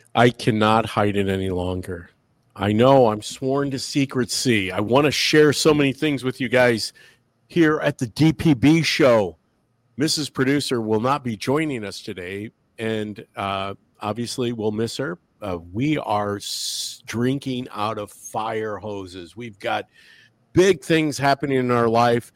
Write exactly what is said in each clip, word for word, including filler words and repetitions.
I cannot hide it any longer. I know I'm sworn to secrecy. I want to share so many things with you guys here at the D P B show. Missus Producer will not be joining us today, and uh, obviously we'll miss her. Uh, we are s- drinking out of fire hoses. We've got big things happening in our life.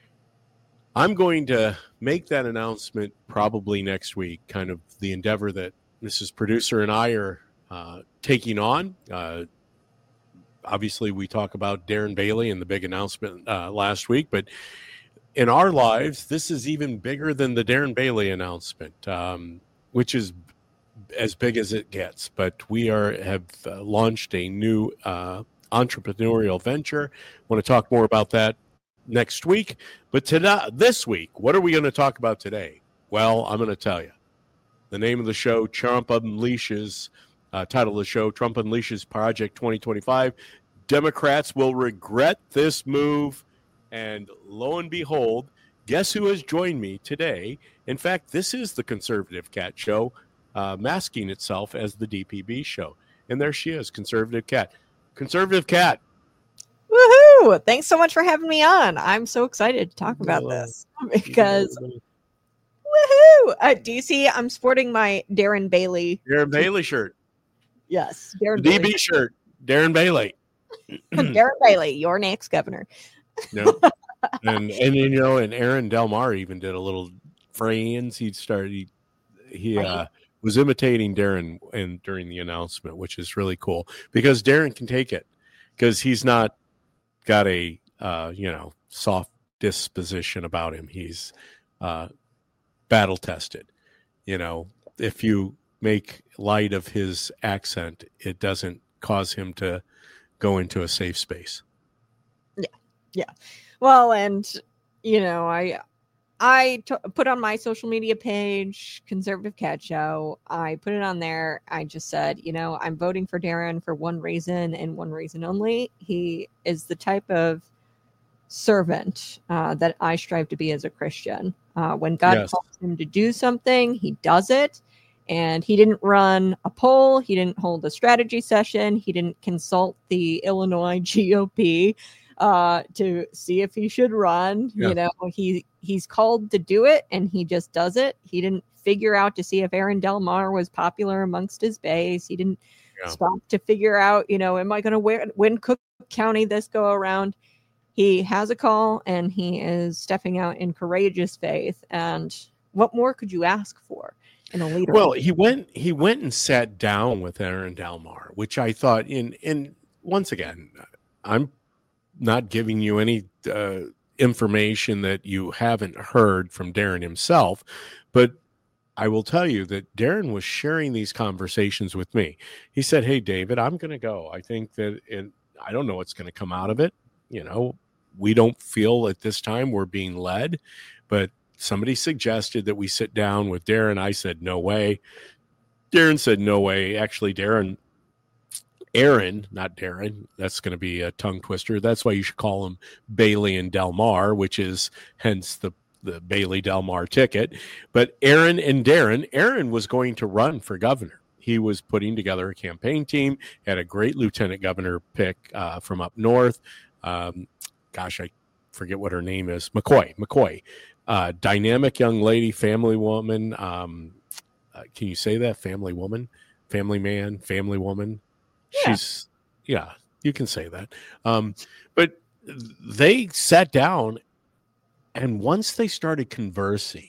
I'm going to make that announcement probably next week, kind of the endeavor that Missus Producer and I are uh, taking on. Uh, obviously, we talk about Darren Bailey and the big announcement uh, last week, but in our lives, this is even bigger than the Darren Bailey announcement, um, which is as big as it gets. But we are have uh, launched a new uh, entrepreneurial venture. Want to talk more about that next week. But today, this week, what are we going to talk about today? Well, I'm going to tell you. The name of the show, Trump Unleashes, uh, title of the show, Trump Unleashes Project twenty twenty-five. Democrats will regret this move. And lo and behold, guess who has joined me today? In fact, this is the Conservative Cat Show, uh, masking itself as the D P B show. And there she is, Conservative Cat. Conservative Cat. Woohoo! Thanks so much for having me on. I'm so excited to talk about this because woohoo! Uh, do you see I'm sporting my Darren Bailey Darren Bailey shirt. Yes, Darren the Bailey. D B shirt. Darren Bailey. Darren Bailey, your next governor. No. and and you know, and Aaron Del Mar even did a little friends. He started he, he uh, was imitating Darren and during the announcement, which is really cool because Darren can take it because he's not got a uh, you know soft disposition about him. He's uh, battle tested. You know, if you make light of his accent, it doesn't cause him to go into a safe space. Yeah. Yeah. Well, and, you know, I I t- put on my social media page, Conservative Cat Show. I put it on there. I just said, you know, I'm voting for Darren for one reason and one reason only. He is the type of servant uh, that I strive to be as a Christian. Uh, when God Yes. calls him to do something, he does it. And he didn't run a poll. He didn't hold a strategy session. He didn't consult the Illinois G O P uh, to see if he should run. Yeah. You know, he he's called to do it, and he just does it. He didn't figure out to see if Aaron Del Mar was popular amongst his base. He didn't Yeah. stop to figure out, you know, am I going to win Cook County this go around? He has a call, and he is stepping out in courageous faith. And what more could you ask for? In a leader. Well, he went he went and sat down with Aaron Del Mar, which I thought in in once again, I'm not giving you any uh, information that you haven't heard from Darren himself, but I will tell you that Darren was sharing these conversations with me. He said, "Hey, David, I'm going to go. I think that it, I don't know what's going to come out of it. You know, we don't feel at this time we're being led, but somebody suggested that we sit down with Darren. I said, no way. Darren said, no way. Actually, Darren, Aaron, not Darren. That's going to be a tongue twister. That's why you should call him Bailey and Del Mar, which is hence the, the Bailey Del Mar ticket. But Aaron and Darren, Aaron was going to run for governor. He was putting together a campaign team, had a great lieutenant governor pick uh, from up north. Um, gosh, I forget what her name is. McCoy, McCoy. Uh, dynamic young lady, family woman. Um, uh, can you say that? Family woman, family man, family woman. Yeah. She's, yeah, you can say that. Um, but they sat down, and once they started conversing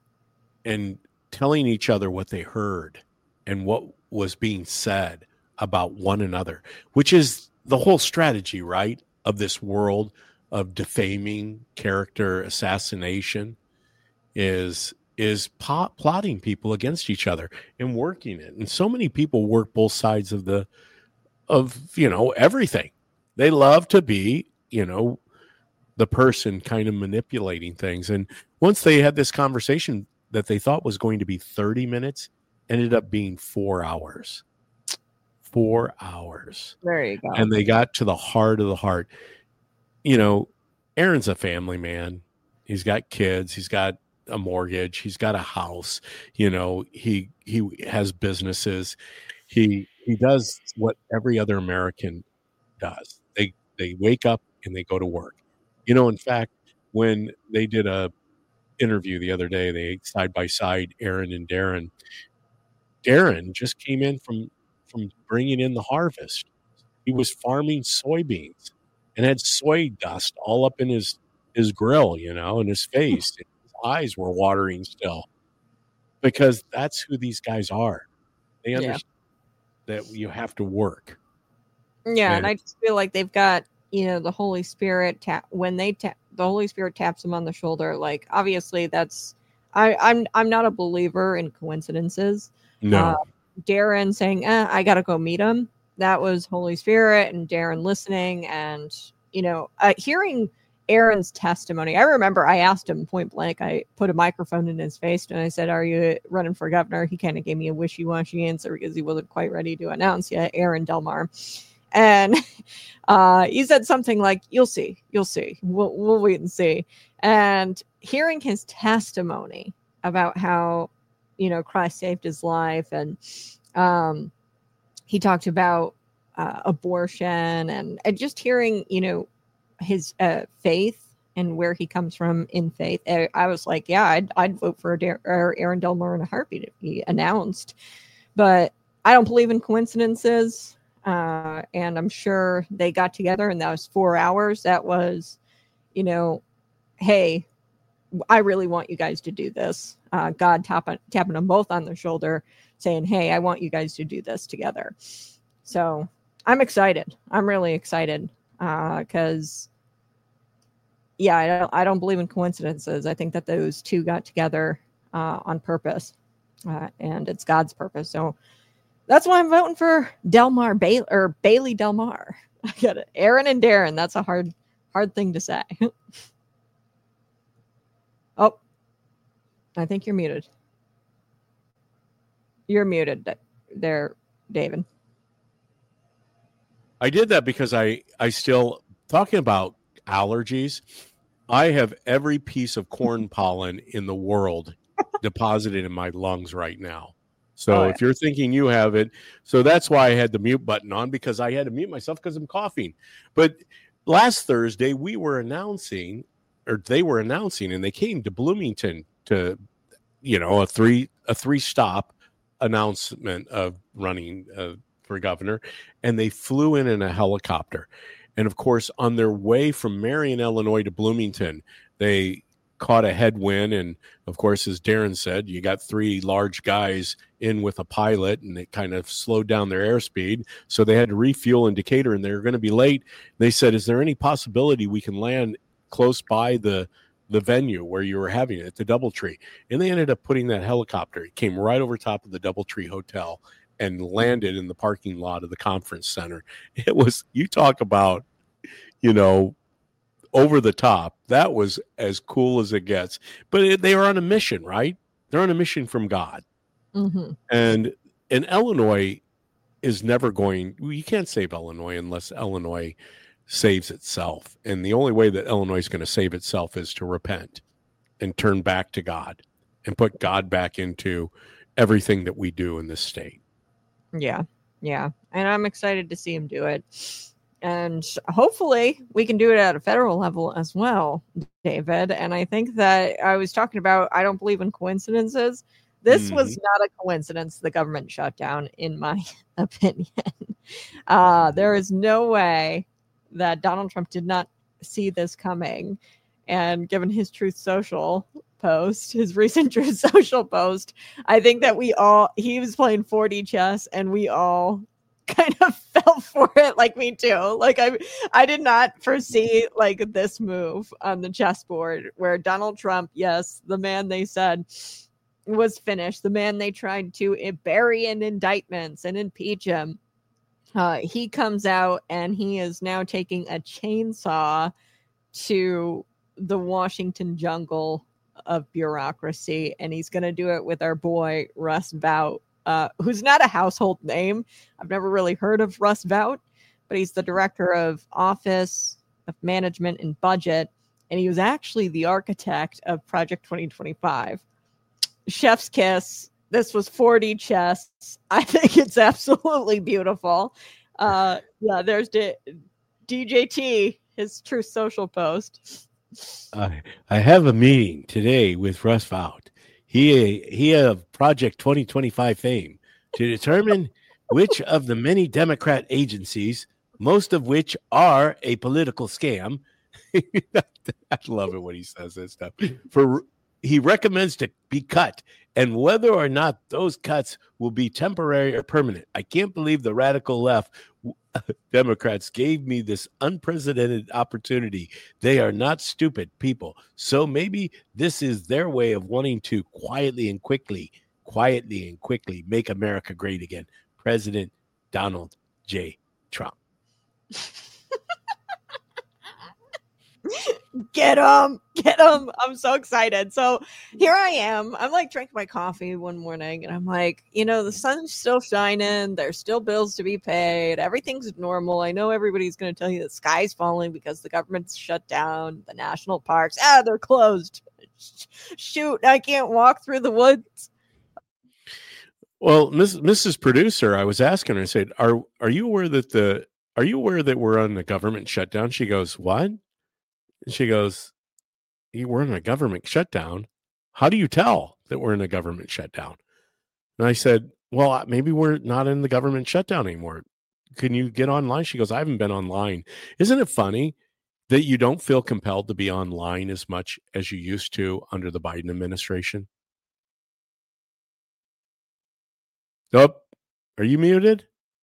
and telling each other what they heard and what was being said about one another, which is the whole strategy, right, of this world of defaming, character assassination, is is pot, plotting people against each other and working it. And so many people work both sides of the of you know everything. They love to be you know the person kind of manipulating things. And once they had this conversation that they thought was going to be thirty minutes, ended up being four hours. Four hours. There you go. And they got to the heart of the heart. You know, Aaron's a family man. He's got kids. He's got a mortgage. He's got a house. You know, he he has businesses. he he does what every other American does. They they wake up and they go to work. You know, in fact, when they did a interview the other day, they side by side, Aaron and Darren. Darren just came in from from bringing in the harvest. He was farming soybeans and had soy dust all up in his his grill, you know, in his face. His eyes were watering still because that's who these guys are. They understand yeah. that you have to work. Yeah, and, and I just feel like they've got, you know, the Holy Spirit tap when they tap the Holy Spirit taps them on the shoulder. Like, obviously, that's I, I'm I'm not a believer in coincidences. No, uh, Darren saying, eh, "I gotta go meet him." That was Holy Spirit, and Darren listening, and you know, uh, hearing Aaron's testimony. I remember I asked him point blank. I put a microphone in his face and I said, "Are you running for governor?" He kind of gave me a wishy-washy answer because he wasn't quite ready to announce yet. Aaron Delmar. And uh, he said something like, "You'll see, you'll see. We'll, we'll wait and see." And hearing his testimony about how, you know, Christ saved his life, and um, he talked about uh, abortion, and, and just hearing, you know, his uh, faith and where he comes from in faith, I, I was like, yeah, I'd, I'd vote for Aaron Delmar in a heartbeat if he announced. But I don't believe in coincidences. Uh, and I'm sure they got together and that was four hours. That was, you know, hey, I really want you guys to do this. Uh, God tapping, tapping them both on the shoulder saying, hey, I want you guys to do this together. So I'm excited. I'm really excited because, uh, yeah, I don't, I don't believe in coincidences. I think that those two got together uh, on purpose uh, and it's God's purpose. So that's why I'm voting for Delmar Bailey or Bailey Delmar. I got it. Aaron and Darren. That's a hard, hard thing to say. Oh, I think you're muted. You're muted there, David. I did that because I, I still, talking about allergies, I have every piece of corn pollen in the world deposited in my lungs right now. So oh, yeah. if you're thinking you have it, so that's why I had the mute button on, because I had to mute myself because I'm coughing. But last Thursday we were announcing, or they were announcing, and they came to Bloomington to, you know, a three a three stop announcement of running uh, for governor, and they flew in in a helicopter. And of course, on their way from Marion, Illinois to Bloomington, they caught a headwind. And of course, as Darren said, you got three large guys in with a pilot, and it kind of slowed down their airspeed. So they had to refuel in Decatur, and they were going to be late. They said, is there any possibility we can land close by the the venue where you were having it at the Doubletree? And they ended up putting that helicopter. It came right over top of the Doubletree Hotel and landed in the parking lot of the conference center. It was, you talk about, you know, over the top. That was as cool as it gets. But it, they are on a mission, right? They're on a mission from God. Mm-hmm. And and Illinois is never going, you can't save Illinois unless Illinois saves itself. And the only way that Illinois is going to save itself is to repent and turn back to God and put God back into everything that we do in this state. Yeah. Yeah. And I'm excited to see him do it. And hopefully we can do it at a federal level as well, David. And I think that I was talking about, I don't believe in coincidences. This mm-hmm. was not a coincidence, the government shutdown, in my opinion. Uh, there is no way that Donald Trump did not see this coming. And given his Truth Social post, his recent Truth Social post, I think that we all, he was playing four D chess and we all kind of fell for it, like me too. Like I I did not foresee like this move on the chessboard where Donald Trump, yes, the man they said was finished, the man they tried to bury in indictments and impeach him. Uh, he comes out and he is now taking a chainsaw to the Washington jungle of bureaucracy, and he's going to do it with our boy Russ Vought, uh, who's not a household name. I've never really heard of Russ Vought, but he's the director of Office of Management and Budget, and he was actually the architect of Project twenty twenty-five. Chef's kiss. this was four D chess. I think it's absolutely beautiful. Uh, yeah, there's D- DJT, his Truth Social post. I I have a meeting today with Russ Vought. He he of Project twenty twenty-five fame to determine which of the many Democrat agencies, most of which are a political scam. I love it when he says this stuff. For he recommends to be cut, and whether or not those cuts will be temporary or permanent. I can't believe the radical left Democrats gave me this unprecedented opportunity. They are not stupid people. So maybe this is their way of wanting to quietly and quickly, quietly and quickly make America great again. President Donald J. Trump. Get him, get him. I'm so excited. So here I am. I'm like drinking my coffee one morning and I'm like, you know, the sun's still shining. There's still bills to be paid. Everything's normal. I know everybody's going to tell you the sky's falling because the government's shut down. The national parks, ah, they're closed. Shoot, I can't walk through the woods. Well, Missus Producer, I was asking her, I said, are, are you aware that the, are you aware that we're on the government shutdown? She goes, what? And she goes, we're in a government shutdown. How do you tell that we're in a government shutdown? And I said, well, maybe we're not in the government shutdown anymore. Can you get online? She goes, I haven't been online. Isn't it funny that you don't feel compelled to be online as much as you used to under the Biden administration? Oh, are you muted?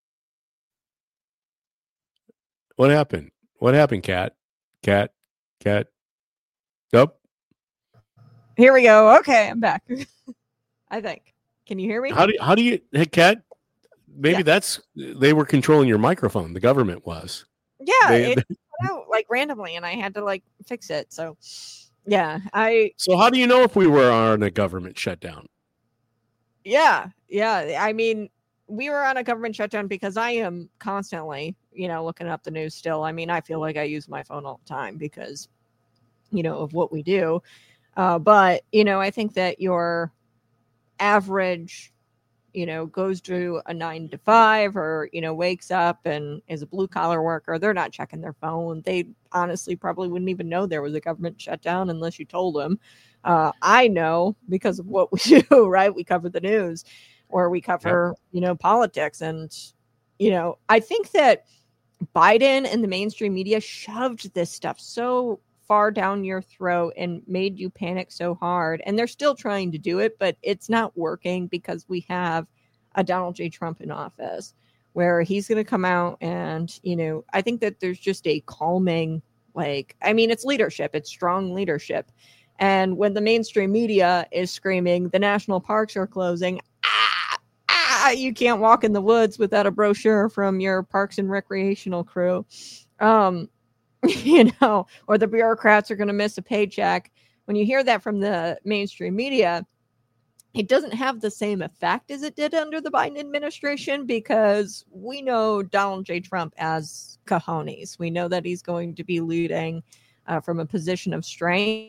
What happened? What happened, Kat? Kat? Kat? Nope. Here we go. Okay, I'm back. I think. Can you hear me? How do you, how do you, hey, Kat? Maybe yeah. that's, they were controlling your microphone. The government was. Yeah, they, it they, went out like randomly, and I had to like fix it. So, yeah, I. So how do you know if we were on a government shutdown? Yeah, yeah. I mean, we were on a government shutdown because I am constantly, you know, looking up the news still. I mean, I feel like I use my phone all the time because, you know, of what we do. Uh, but, you know, I think that your average, you know, goes to a nine to five or, you know, wakes up and is a blue collar worker. They're not checking their phone. They honestly probably wouldn't even know there was a government shutdown unless you told them. Uh, I know because of what we do, right? We cover the news or we cover, yep. you know, politics. And, you know, I think that Biden and the mainstream media shoved this stuff so far down your throat and made you panic so hard. And they're still trying to do it, but it's not working because we have a Donald J. Trump in office where he's going to come out and, you know, I think that there's just a calming, like, I mean, it's leadership, it's strong leadership. And when the mainstream media is screaming, the national parks are closing, ah, ah, you can't walk in the woods without a brochure from your parks and recreational crew. Um, you know, or the bureaucrats are going to miss a paycheck. When you hear that from the mainstream media, it doesn't have the same effect as it did under the Biden administration because we know Donald J. Trump as cojones. We know that he's going to be leading uh, from a position of strength.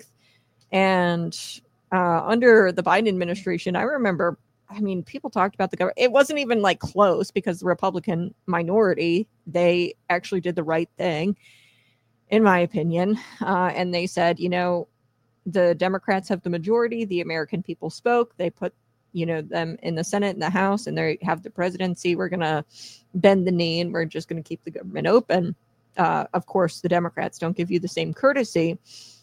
And uh, under the Biden administration, I remember, I mean, people talked about the government. It wasn't even like close because the Republican minority, they actually did the right thing, in my opinion. Uh, and they said, you know, the Democrats have the majority. The American people spoke. They put, you know, them in the Senate and the House, and they have the presidency. We're going to bend the knee and we're just going to keep the government open. Uh, of course, the Democrats don't give you the same courtesy.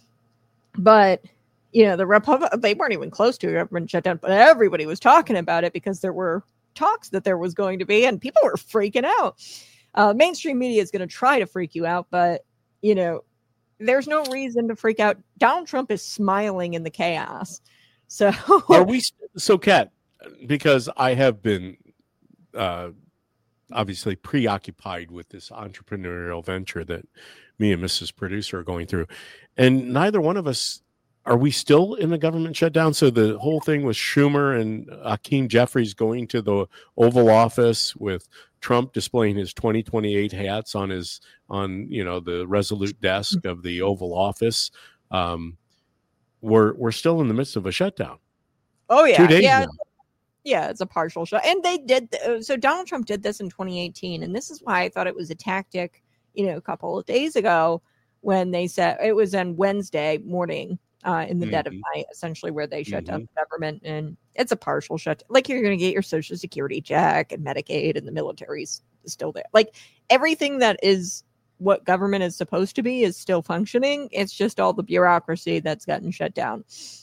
But, you know, the Republic, they weren't even close to a government shutdown, but everybody was talking about it because there were talks that there was going to be, and people were freaking out. Uh, mainstream media is going to try to freak you out, but, you know, there's no reason to freak out. Donald Trump is smiling in the chaos. So are we, so Kat, because I have been uh, obviously preoccupied with this entrepreneurial venture that me and Missus Producer are going through, and neither one of us, are we still in the government shutdown? So the whole thing with Schumer and Hakeem Jeffries going to the Oval Office with Trump displaying his twenty twenty-eight hats on his, on, you know, the Resolute desk of the Oval Office. Um, we're, we're still in the midst of a shutdown. Oh yeah. Two days yeah. now. Yeah, it's a partial shut. And they did. Th- so Donald Trump did this in twenty eighteen. And this is why I thought it was a tactic, you know, a couple of days ago when they said it was on Wednesday morning uh, in the mm-hmm. dead of night, essentially, where they shut mm-hmm. down the government. And it's a partial shut. Like, you're going to get your Social Security check and Medicaid, and the military's still there. Like, everything that is what government is supposed to be is still functioning. It's just all the bureaucracy that's gotten shut down.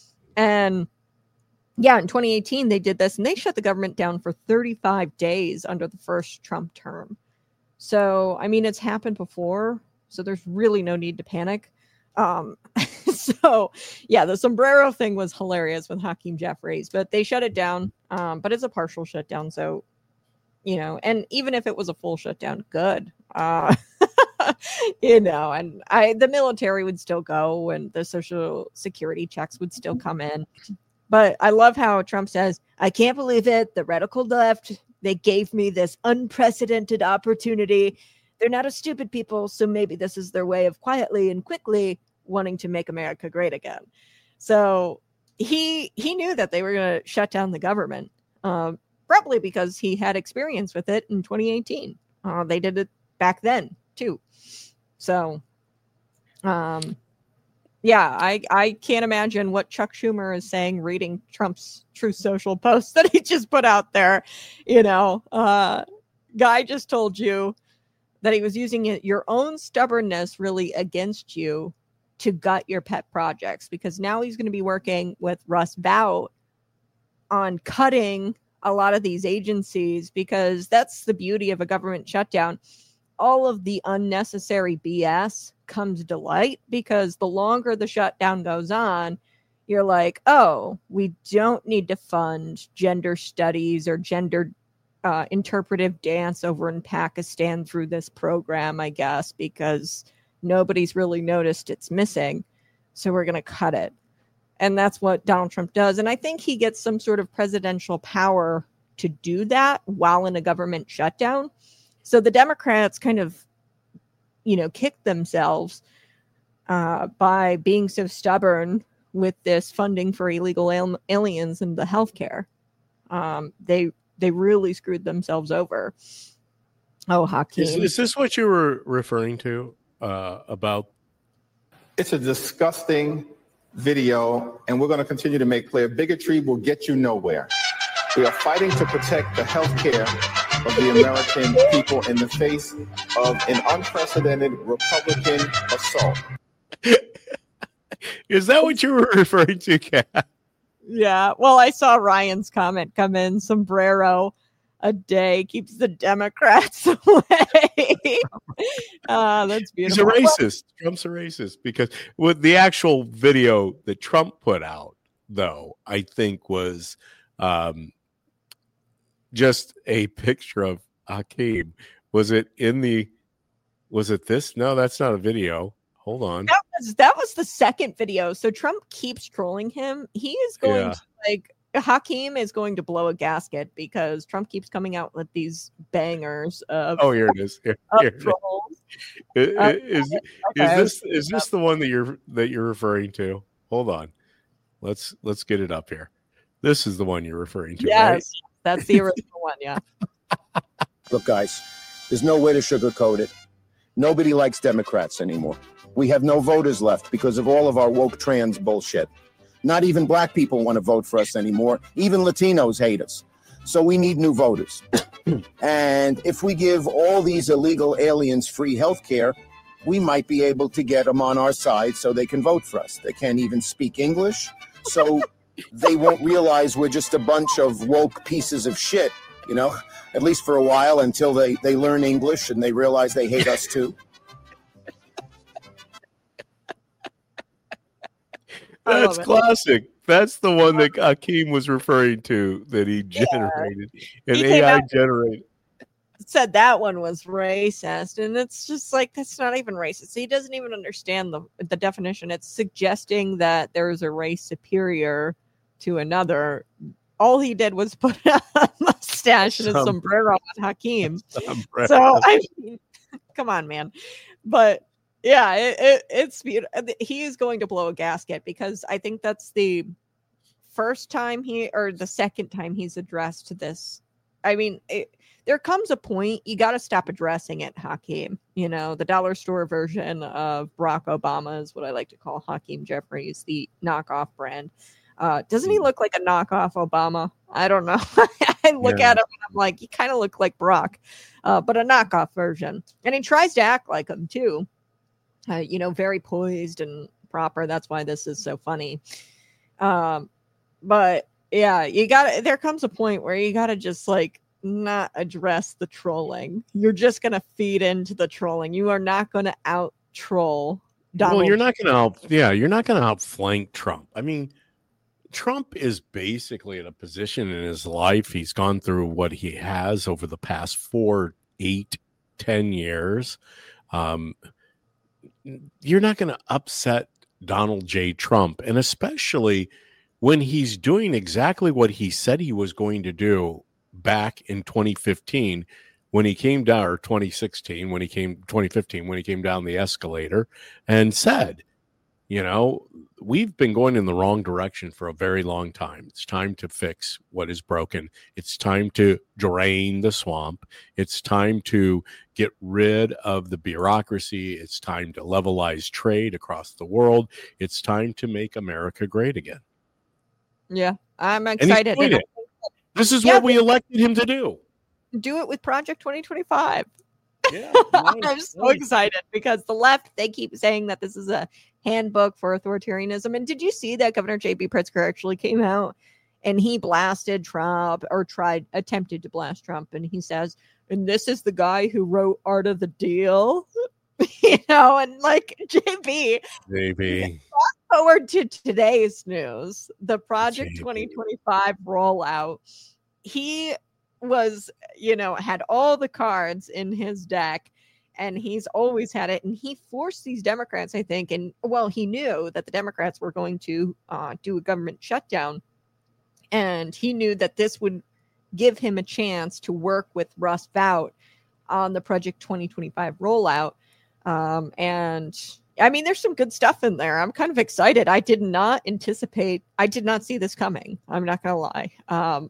And yeah, in twenty eighteen, they did this, and they shut the government down for thirty-five days under the first Trump term. So, I mean, it's happened before, so there's really no need to panic. Um, so, yeah, the sombrero thing was hilarious with Hakeem Jeffries, but they shut it down, um, but it's a partial shutdown. So, you know, and even if it was a full shutdown, good. Uh, you know, and I the military would still go, and the Social Security checks would still come in. But I love how Trump says, I can't believe it. The radical left, they gave me this unprecedented opportunity. They're not a stupid people, so maybe this is their way of quietly and quickly wanting to make America great again. So he he knew that they were going to shut down the government, um, probably because he had experience with it in twenty eighteen. Uh, they did it back then, too. So, um... yeah, I, I can't imagine what Chuck Schumer is saying reading Trump's Truth Social post that he just put out there. You know, uh, guy just told you that he was using it, your own stubbornness really against you to gut your pet projects, because now he's going to be working with Russ Vought on cutting a lot of these agencies, because that's the beauty of a government shutdown. All of the unnecessary B S comes to light, because the longer the shutdown goes on, you're like, oh, we don't need to fund gender studies or gender uh, interpretive dance over in Pakistan through this program, I guess, because nobody's really noticed it's missing. So we're going to cut it. And that's what Donald Trump does. And I think he gets some sort of presidential power to do that while in a government shutdown. So the Democrats kind of, you know, kicked themselves uh, by being so stubborn with this funding for illegal al- aliens and the healthcare. Um, they they really screwed themselves over. Oh, Hakeem. Is, is this what you were referring to uh, about? It's a disgusting video, and we're going to continue to make clear bigotry will get you nowhere. We are fighting to protect the healthcare of the American people in the face of an unprecedented Republican assault. Is that what you were referring to, Kat? Yeah. Well, I saw Ryan's comment come in. Sombrero a day keeps the Democrats away. uh, that's beautiful. He's a racist. Trump's a racist, because with the actual video that Trump put out, though, I think was um, just a picture of Hakeem. Was it in the, was it this? No, that's not a video. Hold on. That was, that was the second video. So Trump keeps trolling him. He is going yeah. to, like, Hakeem is going to blow a gasket, because Trump keeps coming out with these bangers of oh here it is here, here trolls. Is, uh, is, okay. is this is this the one that you're that you're referring to? Hold on, let's let's get it up here. This is the one you're referring to. Yes, right? That's the original one. Yeah. Look, guys, there's no way to sugarcoat it. Nobody likes Democrats anymore. We have no voters left because of all of our woke trans bullshit. Not even black people want to vote for us anymore. Even Latinos hate us. So we need new voters. And if we give all these illegal aliens free health care, we might be able to get them on our side so they can vote for us. They can't even speak English, so they won't realize we're just a bunch of woke pieces of shit, you know, at least for a while, until they, they learn English and they realize they hate us too. That's classic. That's the one that Hakeem was referring to, that he generated. Yeah. And A I generated. Said that one was racist. And it's just like, that's not even racist. He doesn't even understand the, the definition. It's suggesting that there's a race superior to another. All he did was put a mustache and a Some, sombrero on Hakeem. Sombrero. So, I mean, come on, man. But yeah, it, it, it's beautiful. He is going to blow a gasket, because I think that's the first time he or the second time he's addressed this. I mean, it, there comes a point you got to stop addressing it, Hakeem. You know, the dollar store version of Barack Obama is what I like to call Hakeem Jeffries, the knockoff brand. Uh, doesn't he look like a knockoff Obama? I don't know. I look Yeah. at him and I'm like, you kind of look like Barack, uh, but a knockoff version. And he tries to act like him too. Uh, you know, very poised and proper. That's why this is so funny. Um, but yeah, you got there comes a point where you got to just like not address the trolling. You're just going to feed into the trolling. You are not going to out troll Donald. Well, you're not going to out. Yeah, you're not going to outflank Trump. I mean, Trump is basically in a position in his life. He's gone through what he has over the past four, eight, ten years. Um, you're not going to upset Donald J. Trump, and especially when he's doing exactly what he said he was going to do back in twenty fifteen when he came down, or twenty sixteen when he came, twenty fifteen when he came down the escalator and said, you know, we've been going in the wrong direction for a very long time. It's time to fix what is broken. It's time to drain the swamp. It's time to get rid of the bureaucracy. It's time to levelize trade across the world. It's time to make America great again. Yeah, I'm And he's excited. doing And it. This is Yeah, what we elected him to do. do it with Project twenty twenty-five. Yeah, I'm so excited because the left, they keep saying that this is a handbook for authoritarianism. And did you see that Governor J B Pritzker actually came out and he blasted Trump, or tried, attempted to blast Trump. And he says, and this is the guy who wrote Art of the Deal, you know, and like J B, Maybe. forward to today's news, the Project J B. twenty twenty-five rollout. He was, you know, had all the cards in his deck, and he's always had it. And he forced these Democrats, I think, and well, he knew that the Democrats were going to uh, do a government shutdown, and he knew that this would give him a chance to work with Russ Vought on the Project twenty twenty-five rollout. Um, and I mean, there's some good stuff in there. I'm kind of excited. I did not anticipate, I did not see this coming. I'm not going to lie. Um,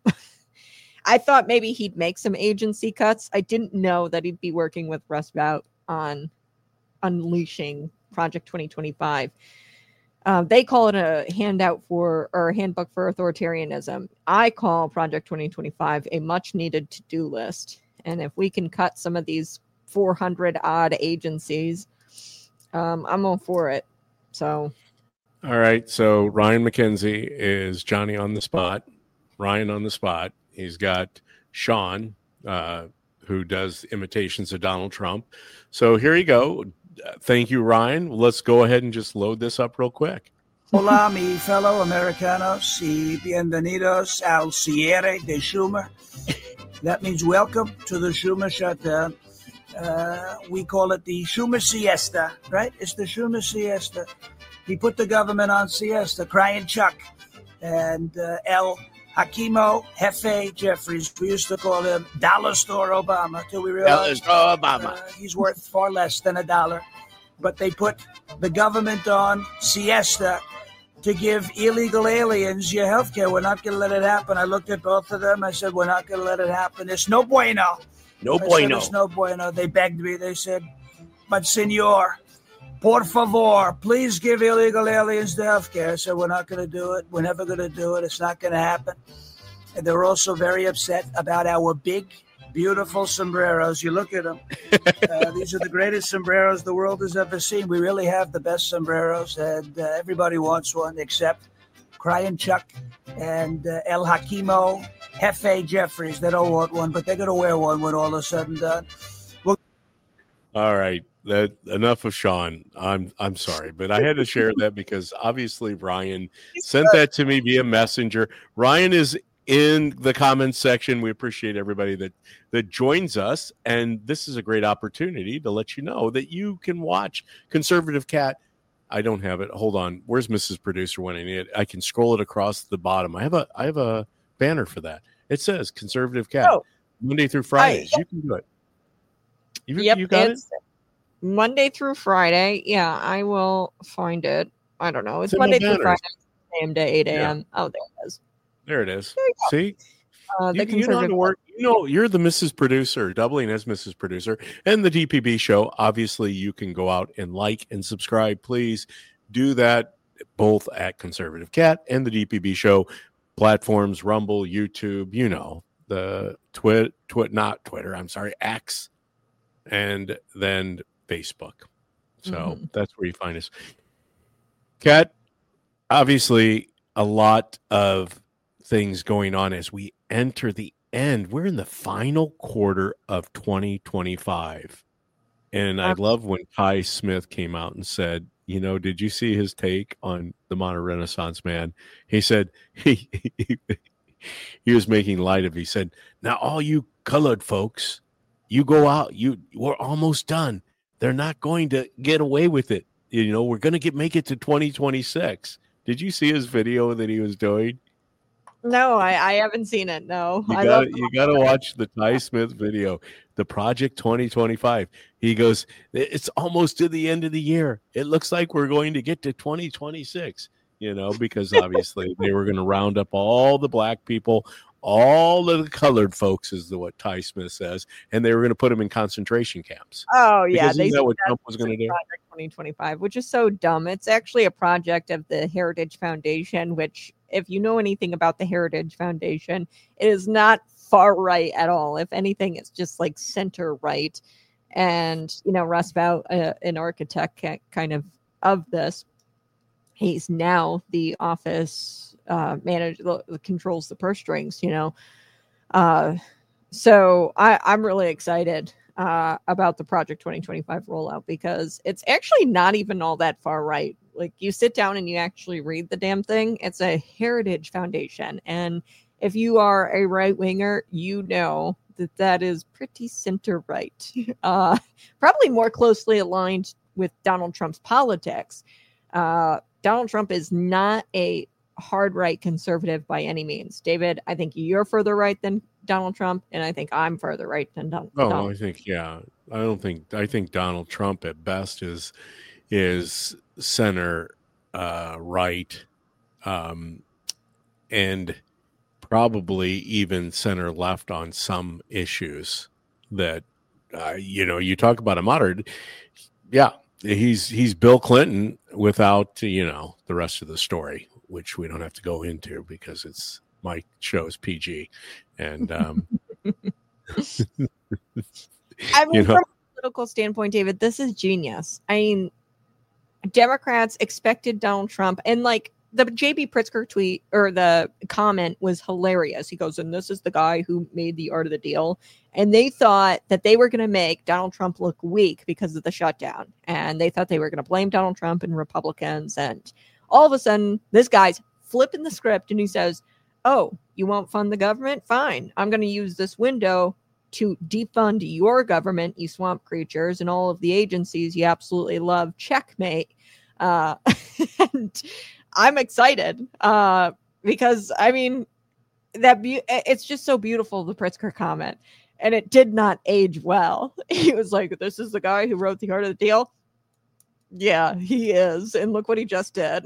I thought maybe he'd make some agency cuts. I didn't know that he'd be working with Russ Vought on unleashing Project twenty twenty-five. Uh, they call it a handout for, or a handbook for authoritarianism. I call Project twenty twenty-five a much needed to-do list. And if we can cut some of these four hundred odd agencies, um, I'm all for it. So. All right. So Ryan McKenzie is Johnny on the spot. Ryan on the spot. He's got Sean, uh, who does imitations of Donald Trump. So here you go. Uh, thank you, Ryan. Let's go ahead and just load this up real quick. Hola, mi fellow Americanos y bienvenidos al cierre de Schumer. That means welcome to the Schumer shutdown. Uh, we call it the Schumer siesta, right? It's the Schumer siesta. He put the government on siesta, crying Chuck. And uh, El Hakimo Jefe Jeffries, we used to call him Dollar Store Obama, till we realized Dollar Store Obama. Uh, he's worth far less than a dollar. But they put the government on siesta to give illegal aliens your health care. We're not going to let it happen. I looked at both of them. I said, we're not going to let it happen. It's no bueno. No I said, bueno. it's no bueno. They begged me. They said, but senor, por favor, please give illegal aliens the health care. I said, we're not going to do it. We're never going to do it. It's not going to happen. And they were also very upset about our big, beautiful sombreros. You look at them. Uh, these are the greatest sombreros the world has ever seen. We really have the best sombreros, and uh, everybody wants one except Crying Chuck and uh, El Hakimo Jefe Jeffries. They don't want one, but they're going to wear one when all is said and done. We'll- All right. That enough of Sean. I'm I'm sorry, but I had to share that because obviously Ryan sent that to me via messenger. Ryan is in the comments section. We appreciate everybody that that joins us, and this is a great opportunity to let you know that you can watch Conservative Cat. I don't have it. Hold on. Where's Missus Producer when I need it? I can scroll it across the bottom. I have a I have a banner for that. It says Conservative Cat Oh. Monday through Fridays. Right. You can do it. You, Yep, you got it. it's Monday through Friday. Yeah, I will find it. I don't know. It's It's in my Monday through banners. Friday. a.m. to eight a.m. Yeah. Oh, there it is. There it is. There See? Uh, you, you know how to work. You know, you're the Missus Producer, doubling as Missus Producer, and the D P B show. Obviously, you can go out and like and subscribe. Please do that both at Conservative Cat and the D P B show platforms, Rumble, YouTube, you know, the twit, twit, not Twitter, I'm sorry, X, and then Facebook. So mm-hmm. that's where you find us. Cat, obviously, a lot of things going on as we enter the end. We're in the final quarter of twenty twenty-five. And I love when Ty Smith came out and said, you know, did you see his take on the modern Renaissance man? He said he, he, he was making light of it. He said, now all you colored folks, you go out, you we're almost done. They're not going to get away with it. You know, we're going to get make it to twenty twenty-six. Did you see his video that he was doing? No, I, I haven't seen it. No, you I got love- you got to watch the Ty Smith video, the Project twenty twenty-five. He goes, it's almost to the end of the year. It looks like we're going to get to twenty twenty-six. You know, because obviously they were going to round up all the black people, all of the colored folks, is the what Ty Smith says, and they were going to put them in concentration camps. Oh yeah, they said what Trump was going to do. Project twenty twenty-five, which is so dumb. It's actually a project of the Heritage Foundation, which, if you know anything about the Heritage Foundation, it is not far right at all. If anything, it's just like center right. And you know, Russ Bout, uh, an architect, kind of of this. He's now the office uh, manager, controls the purse strings, you know. Uh, so I, I'm really excited uh, about the Project twenty twenty-five rollout, because it's actually not even all that far right. Like, you sit down and you actually read the damn thing. It's a Heritage Foundation. And if you are a right winger, you know that that is pretty center right. Uh, probably more closely aligned with Donald Trump's politics. Uh, Donald Trump is not a hard right conservative by any means. David, I think you're further right than Donald Trump, and I think I'm further right than Don- oh, Donald. I think, yeah. I don't think, I think Donald Trump at best is, is center uh, right, um, and probably even center left on some issues that, uh, you know, you talk about a moderate. Yeah. He's he's Bill Clinton without, you know, the rest of the story, which we don't have to go into because it's my show's P G. And um, I mean, you know, from a political standpoint, David, this is genius. I mean, Democrats expected Donald Trump, and like the J B Pritzker tweet or the comment was hilarious. He goes, and this is the guy who made the art of the deal. And they thought that they were going to make Donald Trump look weak because of the shutdown. And they thought they were going to blame Donald Trump and Republicans. And all of a sudden, this guy's flipping the script and he says, oh, you won't fund the government? Fine. I'm going to use this window to defund your government, you swamp creatures, and all of the agencies you absolutely love. Checkmate. Uh, and I'm excited uh, because, I mean, that be- it's just so beautiful, the Pritzker comment. And it did not age well. He was like, this is the guy who wrote the art of the deal. Yeah, he is. And look what he just did.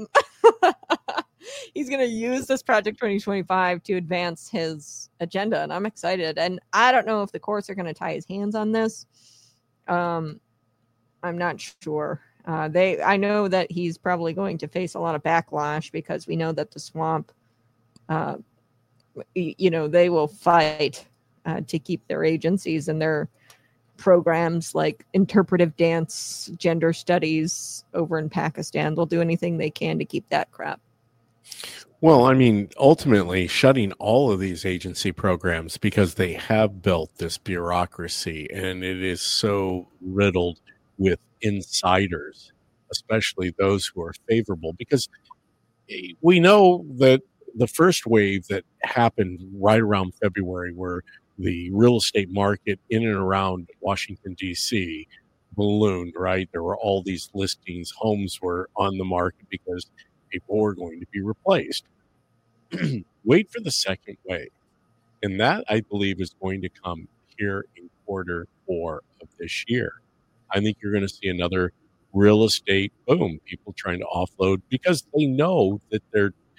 He's going to use this Project twenty twenty-five to advance his agenda. And I'm excited. And I don't know if the courts are going to tie his hands on this. Um, I'm not sure. Uh, they, I know that he's probably going to face a lot of backlash because we know that the swamp, uh, you know, they will fight Uh, to keep their agencies and their programs like interpretive dance, gender studies over in Pakistan. They'll do anything they can to keep that crap. Well, I mean, ultimately shutting all of these agency programs because they have built this bureaucracy and it is so riddled with insiders, especially those who are favorable, because we know that the first wave that happened right around February, where the real estate market in and around Washington, D C ballooned, right? There were all these listings. Homes were on the market because people were going to be replaced. Wait for the second wave. And that, I believe, is going to come here in quarter four of this year. I think you're going to see another real estate boom, people trying to offload because they know that they're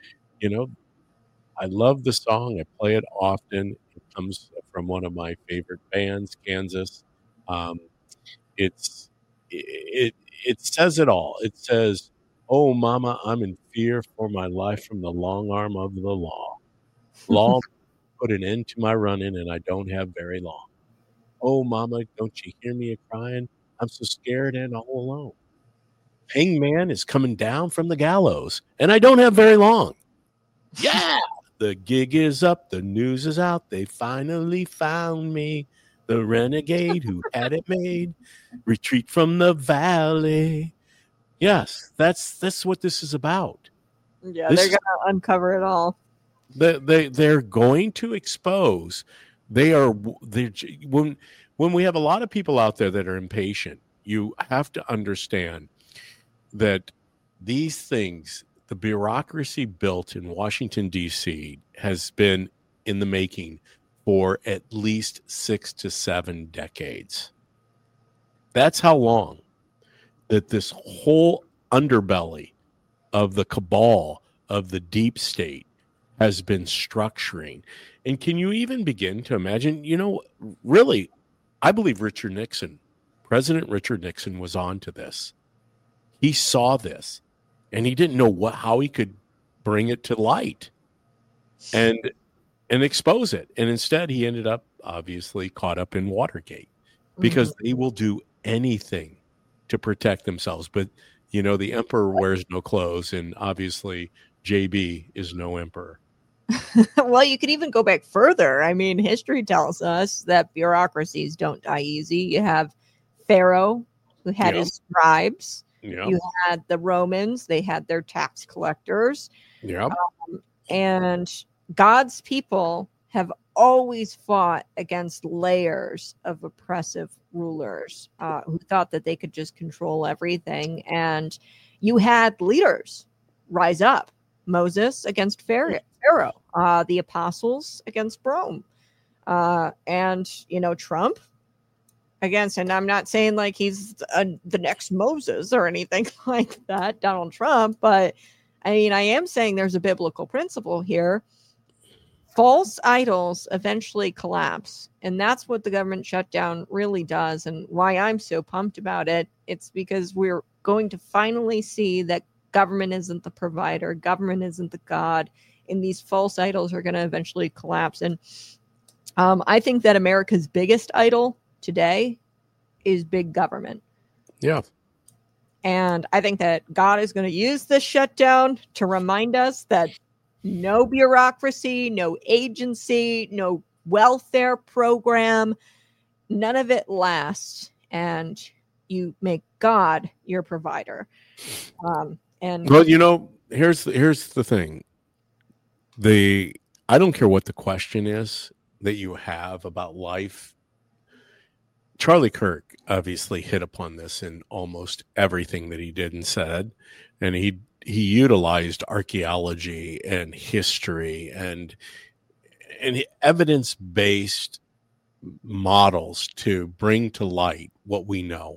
you know, I love the song. I play it often. It comes from one of my favorite bands, Kansas. Um, it's it it says it all. It says, "Oh, mama, I'm in fear for my life from the long arm of the law. Law put an end to my running, and I don't have very long. Oh, mama, don't you hear me a-crying? I'm so scared and all alone. Hangman is coming down from the gallows, and I don't have very long. Yeah, the gig is up, the news is out, they finally found me, the renegade who had it made, retreat from the valley." Yes, that's that's what this is about. Yeah, This they're is- gonna uncover it all. They, they they're going to expose. They are they when when we have a lot of people out there that are impatient. You have to understand that these things, the bureaucracy built in Washington D C, has been in the making for at least six to seven decades. That's how long that this whole underbelly of the cabal of the deep state has been structuring. And can you even begin to imagine, you know, really, I believe Richard Nixon, President Richard Nixon was on to this. He saw this and he didn't know what how he could bring it to light and and expose it. And instead he ended up obviously caught up in Watergate because Mhm. they will do anything to protect themselves. But you know, the emperor wears no clothes, and obviously J B is no emperor. Well, you could even go back further. I mean, history tells us that bureaucracies don't die easy. You have Pharaoh, who had Yeah. his scribes. Yeah. You had the Romans, they had their tax collectors. Yeah. And God's people have always fought against layers of oppressive rulers uh, who thought that they could just control everything. And you had leaders rise up. Moses against Pharaoh, Pharaoh uh, the apostles against Rome. Uh, and, you know, Trump against, and I'm not saying like he's uh, the next Moses or anything like that, Donald Trump, but I mean, I am saying there's a biblical principle here. False idols eventually collapse. And that's what the government shutdown really does. And why I'm so pumped about it. It's because we're going to finally see that government isn't the provider, government isn't the God, and these false idols are going to eventually collapse. And um, I think that America's biggest idol today is big government. Yeah. And I think that God is going to use this shutdown to remind us that no bureaucracy, no agency, no welfare program, none of it lasts. And you make God your provider. Um, and Well, you know, here's the, here's the thing. The I don't care what the question is that you have about life. Charlie Kirk obviously hit upon this in almost everything that he did and said, and he he utilized archaeology and history and and evidence-based models to bring to light what we know.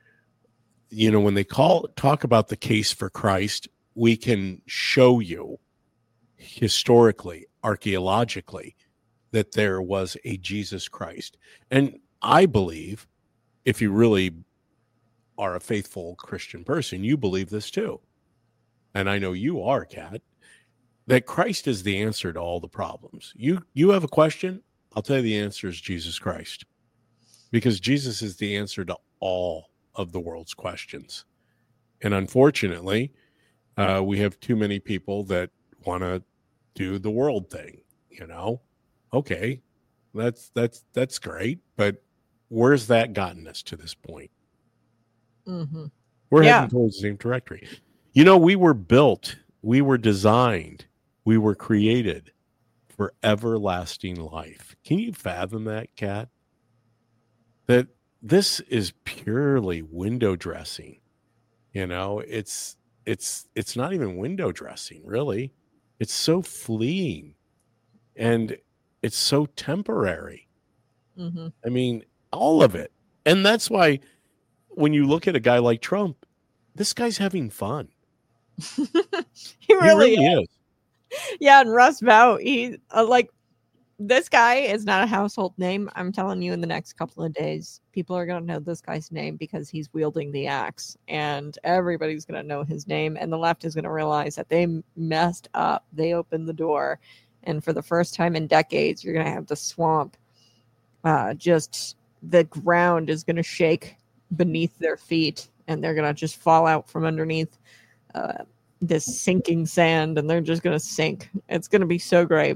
You know, when they call talk about the case for Christ, we can show you historically, archaeologically, that there was a Jesus Christ. And I believe, if you really are a faithful Christian person, you believe this too. And I know you are, Kat, that Christ is the answer to all the problems. You you have a question, I'll tell you the answer is Jesus Christ. Because Jesus is the answer to all of the world's questions. And unfortunately, uh, we have too many people that want to do the world thing, you know? Okay, that's that's that's great, but where's that gotten us to this point? mm-hmm. We're Yeah. heading towards the same trajectory. You know, we were built, we were designed, we were created for everlasting life. Can you fathom that, Kat? That this is purely window dressing. You know, it's it's it's not even window dressing, really. It's so fleeting and it's so temporary. Mm-hmm. I mean, all of it. And that's why when you look at a guy like Trump, this guy's having fun. he He really, really is. Yeah, and Russ Vout, he uh, like this guy is not a household name. I'm telling you, in the next couple of days, people are going to know this guy's name because he's wielding the axe, and everybody's going to know his name. And the left is going to realize that they messed up. They opened the door, and for the first time in decades, you're going to have the swamp. Uh, just the ground is going to shake beneath their feet, and they're going to just fall out from underneath uh, this sinking sand, and they're just going to sink. It's going to be so great.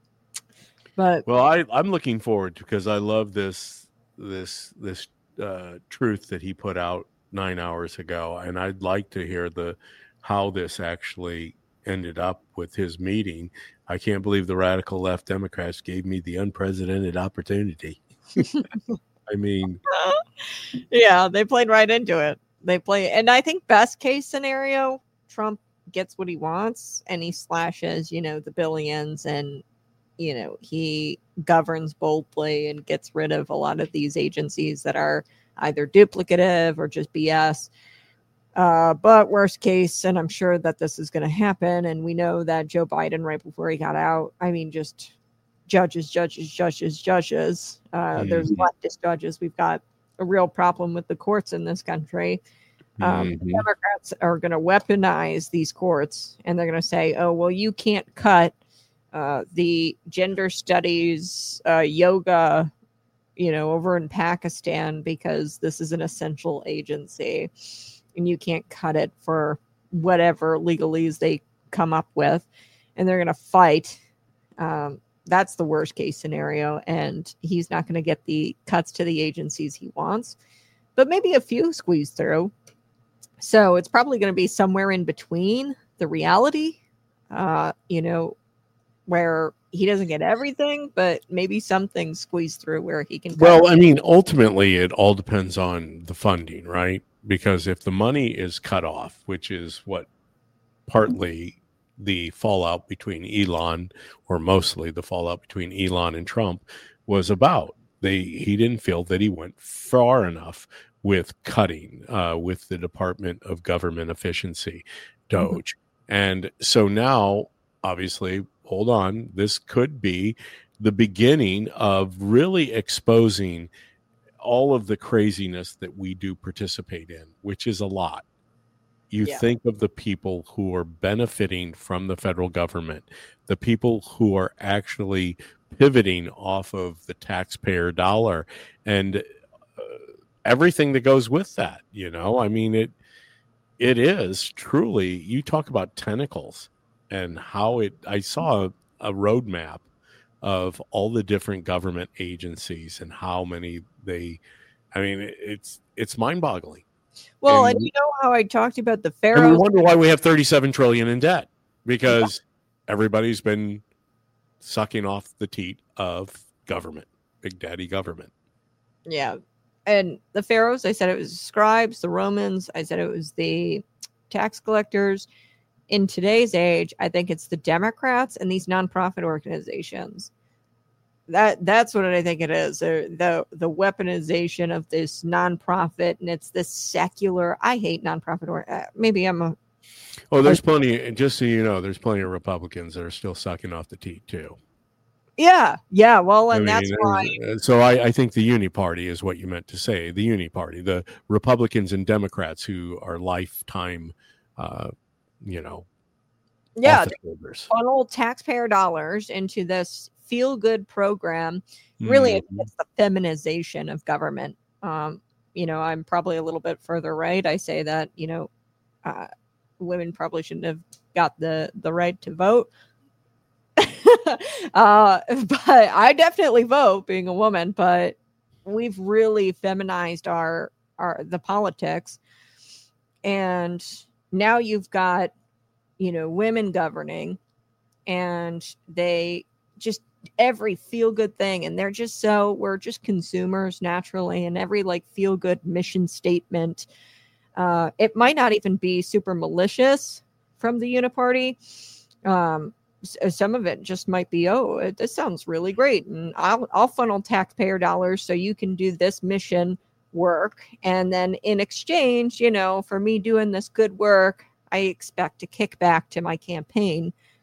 But well, I, I'm looking forward to, because I love this this this uh, truth that he put out nine hours ago, and I'd like to hear the how this actually ended up with his meeting. I can't believe the radical left Democrats gave me the unprecedented opportunity. I mean, yeah, they played right into it. They play, and I think best case scenario, Trump gets what he wants, and he slashes, you know, the billions, and you know, he governs boldly and gets rid of a lot of these agencies that are either duplicative or just B S. Uh, but worst case, and I'm sure that this is going to happen, and we know that Joe Biden, right before he got out, I mean, just judges, judges, judges, judges. Uh, mm-hmm. There's leftist judges. We've got a real problem with the courts in this country. Um, mm-hmm. The Democrats are going to weaponize these courts, and they're going to say, oh, well, you can't cut Uh, the gender studies, uh, yoga, you know, over in Pakistan because this is an essential agency and you can't cut it for whatever legalese they come up with. And they're going to fight. Um, that's the worst case scenario. And he's not going to get the cuts to the agencies he wants, but maybe a few squeeze through. So it's probably going to be somewhere in between the reality, uh, you know, where he doesn't get everything, but maybe some things squeeze through where he can. Well, I mean, ultimately, it all depends on the funding, right? Because if the money is cut off, which is what partly the fallout between Elon, or mostly the fallout between Elon and Trump, was about, they he didn't feel that he went far enough with cutting uh, with the Department of Government Efficiency, Doge, mm-hmm. and so now, obviously. Hold on, this could be the beginning of really exposing all of the craziness that we do participate in, which is a lot. You yeah. think of the people who are benefiting from the federal government, the people who are actually pivoting off of the taxpayer dollar, and uh, everything that goes with that. You know, I mean, it it is truly, you talk about tentacles. And how it, I saw a, a roadmap of all the different government agencies and how many they, I mean, it, it's it's mind boggling. Well, and, and you know how I talked about the pharaohs. And we wonder why we have thirty-seven trillion in debt, because yeah. everybody's been sucking off the teat of government, big daddy government. Yeah. And the pharaohs, I said it was the scribes, the Romans, I said it was the tax collectors. In today's age, I think it's the Democrats and these nonprofit organizations. That that's what I think it is. The the, the weaponization of this nonprofit, and it's this secular. I hate nonprofit or uh, maybe I'm a. Oh, there's plenty. Just so you know, there's plenty of Republicans that are still sucking off the teat too. Yeah, yeah. Well, and I that's mean, why. So I, I think the Uni Party is what you meant to say. The Uni Party, the Republicans and Democrats who are lifetime. Uh, you know, yeah, funnel taxpayer dollars into this feel good program. Really, mm-hmm. it's the feminization of government. Um, you know, I'm probably a little bit further right. I say that, you know, uh, women probably shouldn't have got the, the right to vote. uh, but I definitely vote being a woman, but we've really feminized our, our, the politics. And now you've got, you know, women governing, and they just every feel good thing. And they're just so we're just consumers naturally. And every like feel good mission statement, uh, it might not even be super malicious from the Uniparty. Um, some of it just might be, oh, it, this sounds really great. And I'll, I'll funnel taxpayer dollars so you can do this mission work. And then in exchange, you know, for me doing this good work, I expect a kickback to my campaign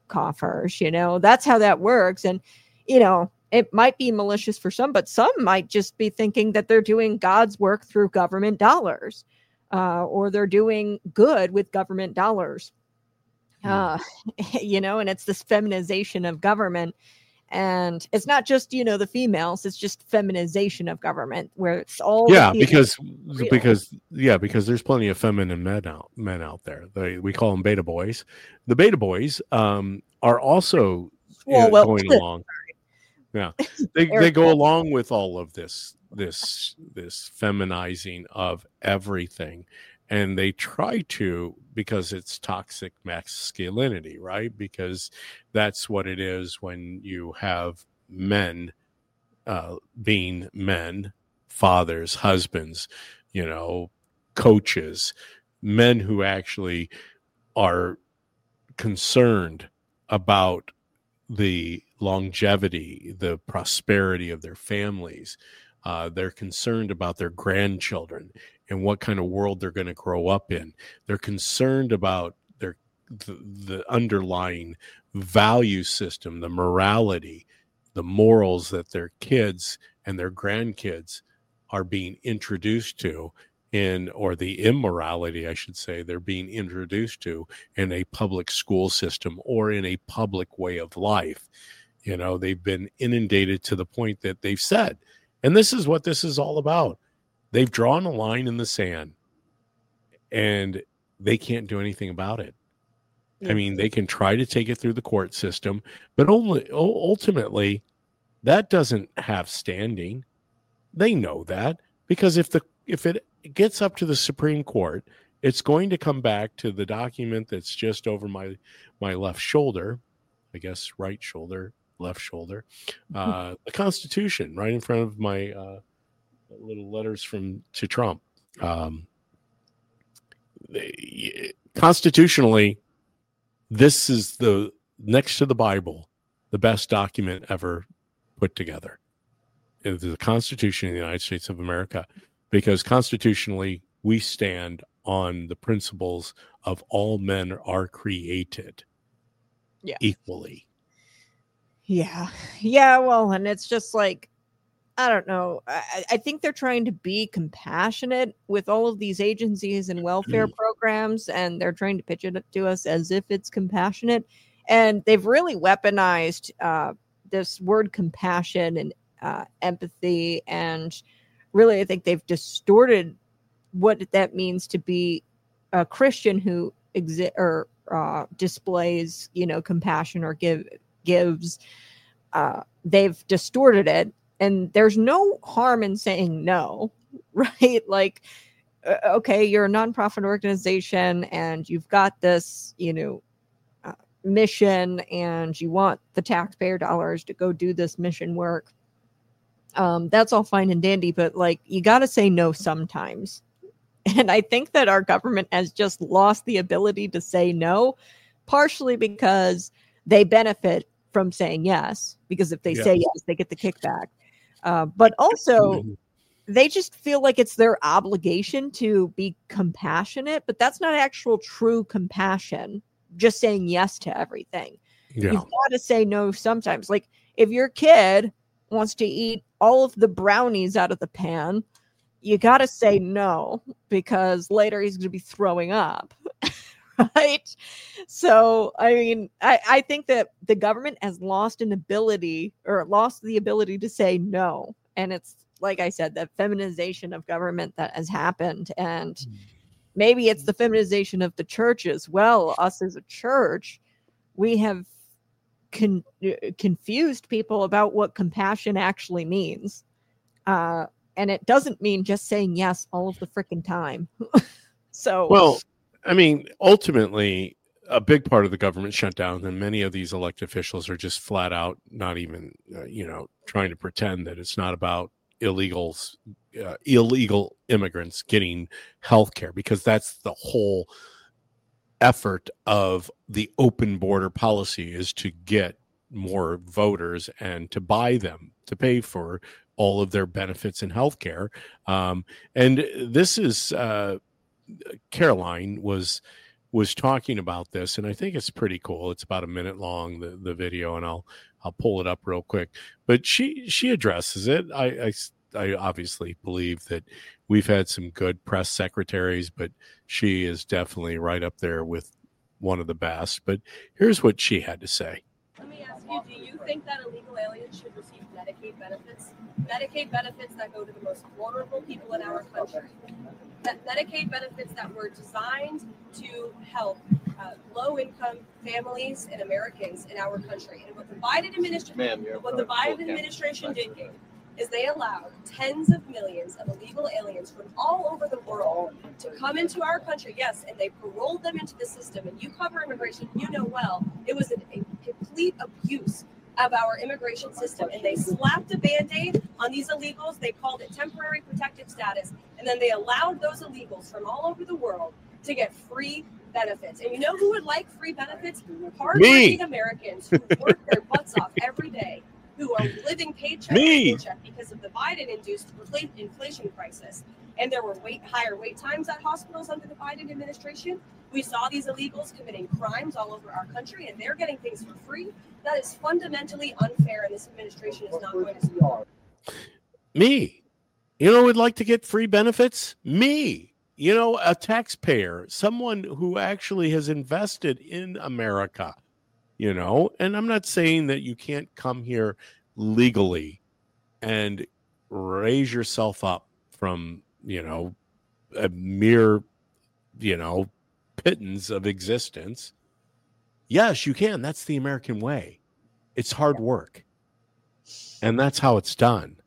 coffers. You know, that's how that works. And, you know, it might be malicious for some, but some might just be thinking that they're doing God's work through government dollars, uh, or they're doing good with government dollars. Uh, you know, and it's this feminization of government. And it's not just, you know, the females, it's just feminization of government where it's all. Yeah, because, real. because, yeah, because there's plenty of feminine men out, men out there. They, we call them beta boys. The beta boys um, are also well, uh, well, going along. Yeah, they, they go along with all of this, this, this feminizing of everything. And they try to, because it's toxic masculinity, right? Because that's what it is when you have men uh, being men, fathers, husbands, you know, coaches, men who actually are concerned about the longevity, the prosperity of their families. Uh, they're concerned about their grandchildren and what kind of world they're going to grow up in. They're concerned about their the, the underlying value system, the morality, the morals that their kids and their grandkids are being introduced to in, or the immorality, I should say, they're being introduced to in a public school system or in a public way of life. You know, they've been inundated to the point that they've said, and this is what this is all about. They've drawn a line in the sand and they can't do anything about it. I mean, they can try to take it through the court system, but only ultimately that doesn't have standing. They know that, because if the if it gets up to the Supreme Court, it's going to come back to the document that's just over my my left shoulder, I guess right shoulder, left shoulder, uh, the Constitution right in front of my uh, little letters from to Trump. Um, they, constitutionally, this is the next to the Bible, the best document ever put together. It is the Constitution of the United States of America, because constitutionally we stand on the principles of all men are created yeah. equally. Yeah. Yeah. Well, and it's just like, I don't know. I, I think they're trying to be compassionate with all of these agencies and welfare mm. programs, and they're trying to pitch it to us as if it's compassionate. And they've really weaponized uh, this word compassion and uh, empathy. And really, I think they've distorted what that means to be a Christian who exi- or uh, displays, you know, compassion or give gives. Uh, they've distorted it. And there's no harm in saying no, right? Like, uh, okay, you're a nonprofit organization and you've got this, you know, uh, mission, and you want the taxpayer dollars to go do this mission work. Um, that's all fine and dandy, but like, you got to say no sometimes. And I think that our government has just lost the ability to say no, partially because they benefit from saying yes, because if they yes. say yes, they get the kickback. Uh, but also, they just feel like it's their obligation to be compassionate, but that's not actual true compassion, just saying yes to everything. Yeah. You've got to say no sometimes. Like, if your kid wants to eat all of the brownies out of the pan, you got to say no, because later he's going to be throwing up. Right? So, I mean, I, I think that the government has lost an ability or lost the ability to say no. And it's, like I said, that feminization of government that has happened. And maybe it's the feminization of the church as well. Us as a church, we have con- confused people about what compassion actually means. Uh, and it doesn't mean just saying yes all of the freaking time. So, well, I mean, ultimately, a big part of the government shutdown, and many of these elected officials are just flat out not even, uh, you know, trying to pretend that it's not about illegals, uh, illegal immigrants getting health care, because that's the whole effort of the open border policy, is to get more voters and to buy them, to pay for all of their benefits in health care. Um, and this is... Uh, Caroline was was talking about this, and I think it's pretty cool. It's about a minute long, the, the video, and I'll I'll pull it up real quick. But she she addresses it. I, I I obviously believe that we've had some good press secretaries, but she is definitely right up there with one of the best. But here's what she had to say. Let me ask you, do you think that illegal aliens should receive Medicaid benefits? Medicaid benefits that go to the most vulnerable people in our country. That Medicaid benefits that were designed to help uh, low-income families and Americans in our country. And what the Biden administration, what the Biden administration did here is they allowed tens of millions of illegal aliens from all over the world to come into our country. Yes, and they paroled them into the system. And you cover immigration, you know well, it was a, a complete abuse of our immigration system. And they slapped a Band-Aid on these illegals. They called it temporary protective status. And then they allowed those illegals from all over the world to get free benefits. And you know who would like free benefits? Hardworking Americans who work their butts off every day, who are living paycheck Me. to paycheck because of the Biden-induced inflation crisis. And there were wait, higher wait times at hospitals under the Biden administration. We saw these illegals committing crimes all over our country, and they're getting things for free. That is fundamentally unfair, and this administration is not going to support. Me. You know who would like to get free benefits? Me. You know, a taxpayer, someone who actually has invested in America. You know, and I'm not saying that you can't come here legally and raise yourself up from, you know, a mere, you know, pittance of existence. Yes, you can. That's the American way. It's hard work. And that's how it's done.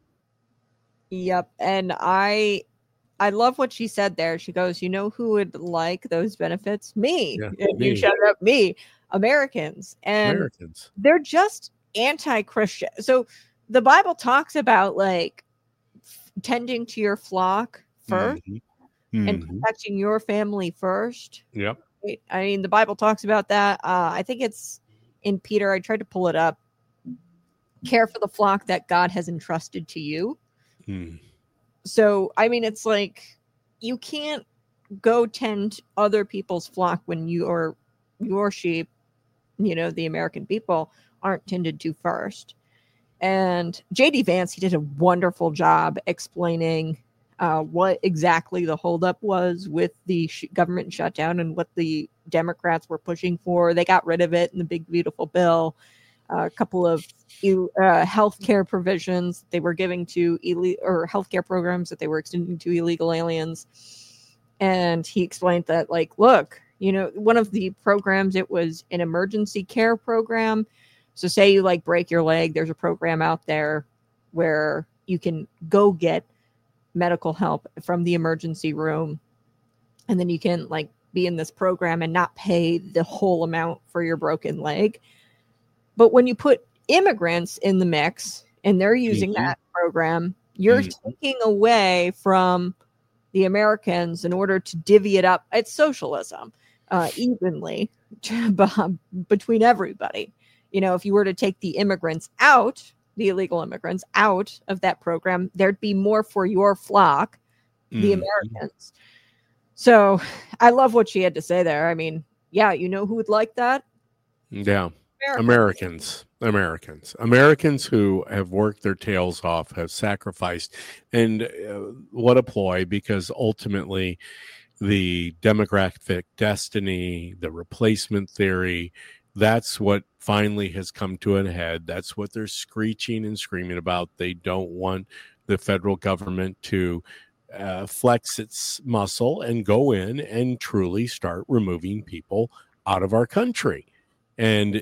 Yep. And I I love what she said there. She goes, you know who would like those benefits? Me. Yeah, and me. you shouted out me. Americans. And Americans. they're just anti-Christian. So the Bible talks about like tending to your flock first Mm-hmm. and Mm-hmm. protecting your family first. Yep. I mean, the Bible talks about that. Uh, I think it's in Peter. I tried to pull it up. Care for the flock that God has entrusted to you. Mm. So, I mean, it's like you can't go tend other people's flock when your your sheep, you know, the American people, aren't tended to first. And J D Vance, he did a wonderful job explaining uh, what exactly the holdup was with the sh- government shutdown and what the Democrats were pushing for. They got rid of it in the big, beautiful bill. Uh, a couple of uh, healthcare provisions they were giving to ille- or healthcare programs that they were extending to illegal aliens. And he explained that, like, look, you know, one of the programs, it was an emergency care program. So say you like break your leg, there's a program out there where you can go get medical help from the emergency room. And then you can like be in this program and not pay the whole amount for your broken leg. But when you put immigrants in the mix and they're using Mhm. that program, you're Mhm. taking away from the Americans in order to divvy it up. It's socialism uh, evenly between everybody. You know, if you were to take the immigrants out, the illegal immigrants out of that program, there'd be more for your flock, the Mhm. Americans. So I love what she had to say there. I mean, yeah, you know who would like that? Yeah. Americans. Americans, Americans, Americans who have worked their tails off, have sacrificed, and uh, what a ploy, because ultimately the demographic destiny, the replacement theory, that's what finally has come to a head. That's what they're screeching and screaming about. They don't want the federal government to uh, flex its muscle and go in and truly start removing people out of our country. And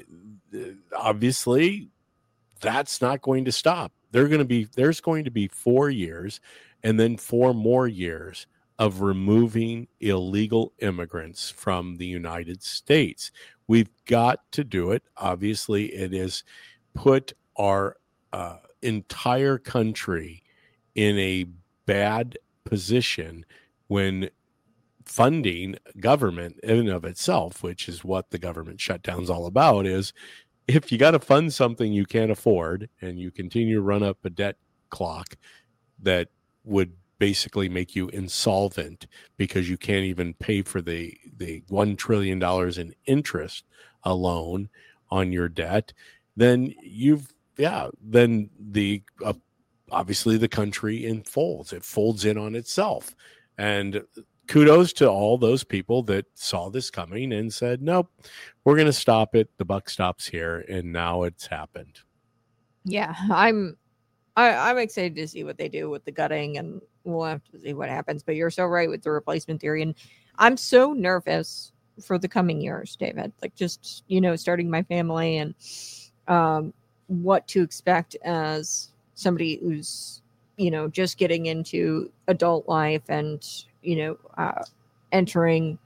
obviously that's not going to stop. They're going to be, there's going to be four years and then four more years of removing illegal immigrants from the United States. We've got to do it. Obviously, it has put our uh, entire country in a bad position when funding government in and of itself, which is what the government shutdown's all about, is if you got to fund something you can't afford and you continue to run up a debt clock that would basically make you insolvent because you can't even pay for the the one trillion dollars in interest alone on your debt, then you've yeah then the uh, obviously the country unfolds. It folds in on itself. And kudos to all those people that saw this coming and said, nope, we're going to stop it. The buck stops here. And now it's happened. Yeah, I'm I, I'm excited to see what they do with the gutting, and we'll have to see what happens. But you're so right with the replacement theory. And I'm so nervous for the coming years, David. Like, just, you know, starting my family and um, what to expect as somebody who's, you know, just getting into adult life and, you know, uh, entering,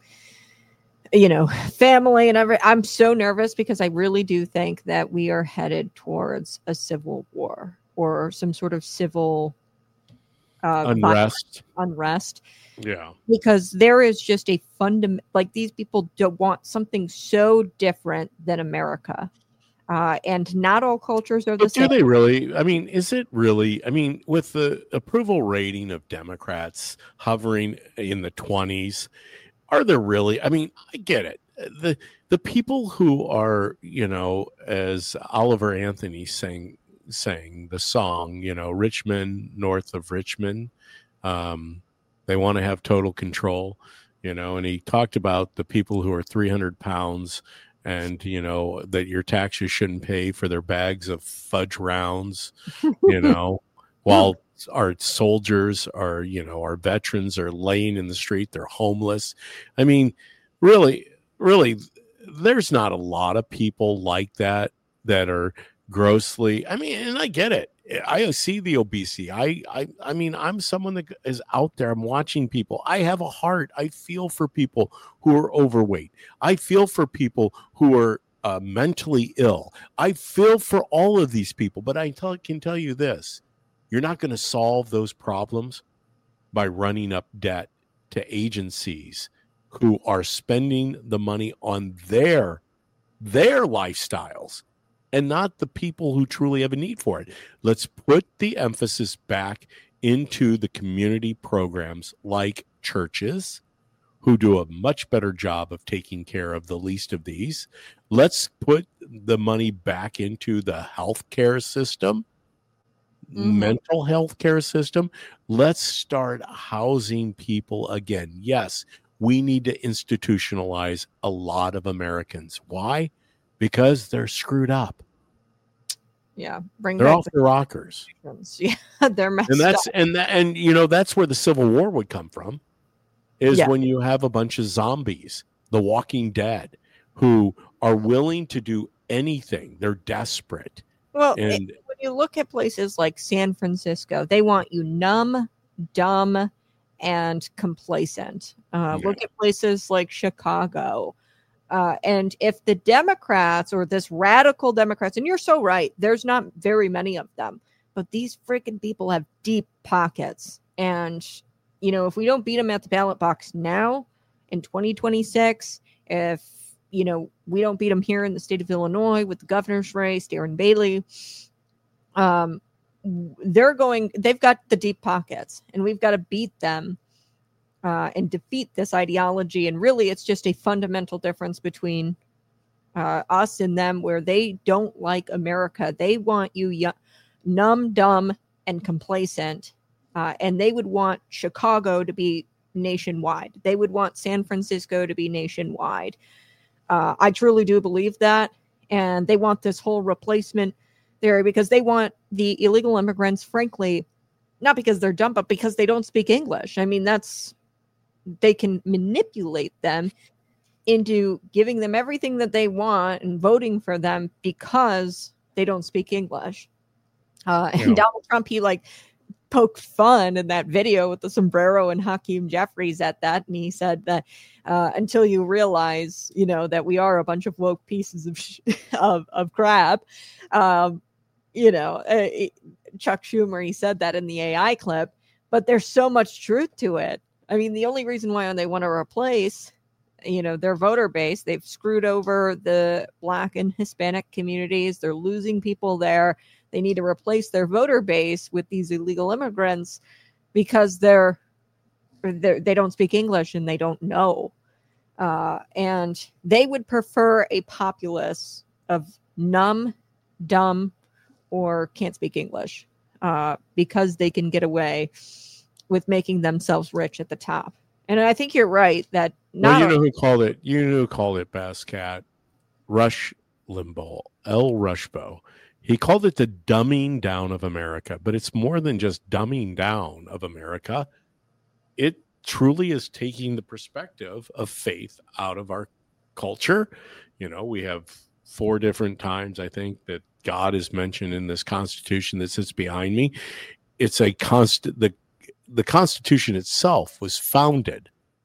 you know, family and every. I'm so nervous because I really do think that we are headed towards a civil war or some sort of civil uh, unrest. Unrest. Yeah. Because there is just a fundamental, like, these people don't want something so different than America. Uh, and not all cultures are the but same. do they really? I mean, is it really? I mean, with the approval rating of Democrats hovering in the twenties, are there really? I mean, I get it. The the people who are, you know, as Oliver Anthony sang sang the song, you know, Richmond, north of Richmond, um, they want to have total control, you know, and he talked about the people who are three hundred pounds and, you know, that your taxes shouldn't pay for their bags of fudge rounds, you know, while our soldiers are, you know, our veterans are laying in the street, they're homeless. I mean, really, really, there's not a lot of people like that that are grossly, I mean, and I get it. I see the obesity. I, I, I mean, I'm someone that is out there. I'm watching people. I have a heart. I feel for people who are overweight. I feel for people who are uh, mentally ill. I feel for all of these people. But I tell, can tell you this: you're not going to solve those problems by running up debt to agencies who are spending the money on their their lifestyles and not the people who truly have a need for it. Let's put the emphasis back into the community programs like churches, who do a much better job of taking care of the least of these. Let's put the money back into the healthcare system, mm-hmm. mental health care system. Let's start housing people again. Yes, we need to institutionalize a lot of Americans. Why? Because they're screwed up. Yeah, bring they're back off the rockers. Yeah, they're messed and that's up. and that, and you know that's where the Civil War would come from, is yeah. when you have a bunch of zombies, the Walking Dead, who are willing to do anything. They're desperate. Well, and it, when you look at places like San Francisco, they want you numb, dumb, and complacent. Uh, yeah. Look at places like Chicago. Uh, and if the Democrats or this radical Democrats, and you're so right, there's not very many of them, but these freaking people have deep pockets. And, you know, if we don't beat them at the ballot box now in twenty twenty-six, if, you know, we don't beat them here in the state of Illinois with the governor's race, Darren Bailey, um, they're going, they've got the deep pockets, and we've got to beat them. Uh, and defeat this ideology. And really, it's just a fundamental difference between uh, us and them, where they don't like America. They want you y- numb, dumb, and complacent. Uh, and they would want Chicago to be nationwide. They would want San Francisco to be nationwide. Uh, I truly do believe that. And they want this whole replacement theory because they want the illegal immigrants, frankly, not because they're dumb, but because they don't speak English. I mean, that's... they can manipulate them into giving them everything that they want and voting for them because they don't speak English. Uh, and yeah. Donald Trump, he like poked fun in that video with the sombrero and Hakeem Jeffries at that. And he said that uh, until you realize, you know, that we are a bunch of woke pieces of, sh- of, of crap, um, you know, uh, it, Chuck Schumer, he said that in the A I clip, but there's so much truth to it. I mean, the only reason why they want to replace, you know, their voter base, they've screwed over the Black and Hispanic communities. They're losing people there. They need to replace their voter base with these illegal immigrants. because they're, they're they don't speak English and they don't know. Uh, and they would prefer a populace of numb, dumb, or can't speak English uh, because they can get away with making themselves rich at the top. And I think you're right that not well, you know only- who called it. You know who called it best, Cat? Rush Limbaugh, L. Rushbo. He called it the dumbing down of America, but it's more than just dumbing down of America. It truly is taking the perspective of faith out of our culture. You know, we have four different times, I think, that God is mentioned in this Constitution that sits behind me. It's a constant, the, the Constitution itself was founded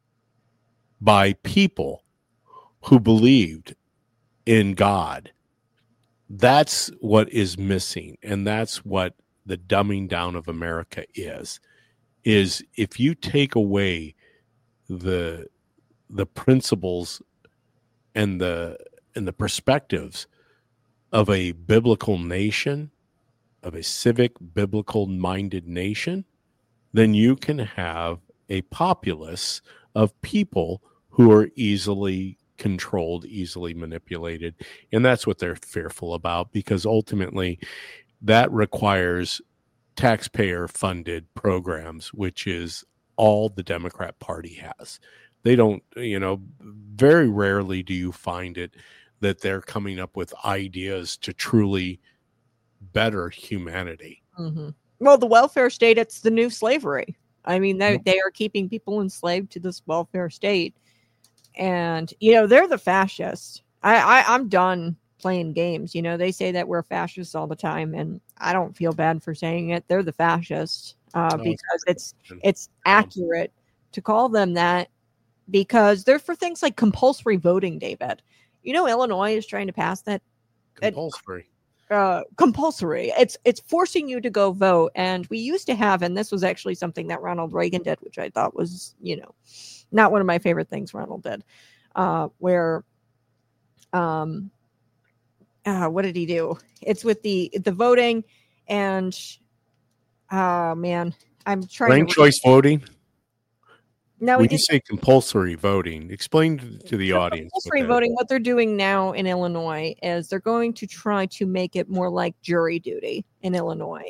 by people who believed in God. That's what is missing. And that's what the dumbing down of America is. Is if you take away the the principles and the and the perspectives of a biblical nation, of a civic, biblical minded nation, then you can have a populace of people who are easily controlled, easily manipulated. And that's what they're fearful about, because ultimately that requires taxpayer funded programs, which is all the Democrat Party has. They don't, you know, very rarely do you find it that they're coming up with ideas to truly better humanity. Mm-hmm. Well, the welfare state, it's the new slavery. I mean, they, they are keeping people enslaved to this welfare state. And, you know, they're the fascists. I, I, I'm done playing games. You know, they say that we're fascists all the time, and I don't feel bad for saying it. They're the fascists uh, Oh, because it's it's accurate to call them that, because they're for things like compulsory voting, David. You know, Illinois is trying to pass that Compulsory. uh, compulsory. It's it's forcing you to go vote. And we used to have, and this was actually something that Ronald Reagan did, which I thought was, you know, not one of my favorite things Ronald did, uh, where, um, uh, what did he do? It's with the the voting, and oh man, I'm trying Ranked to choice voting. now When you say compulsory voting, explain to the So audience. what compulsory that voting, what they're doing now in Illinois is they're going to try to make it more like jury duty in Illinois.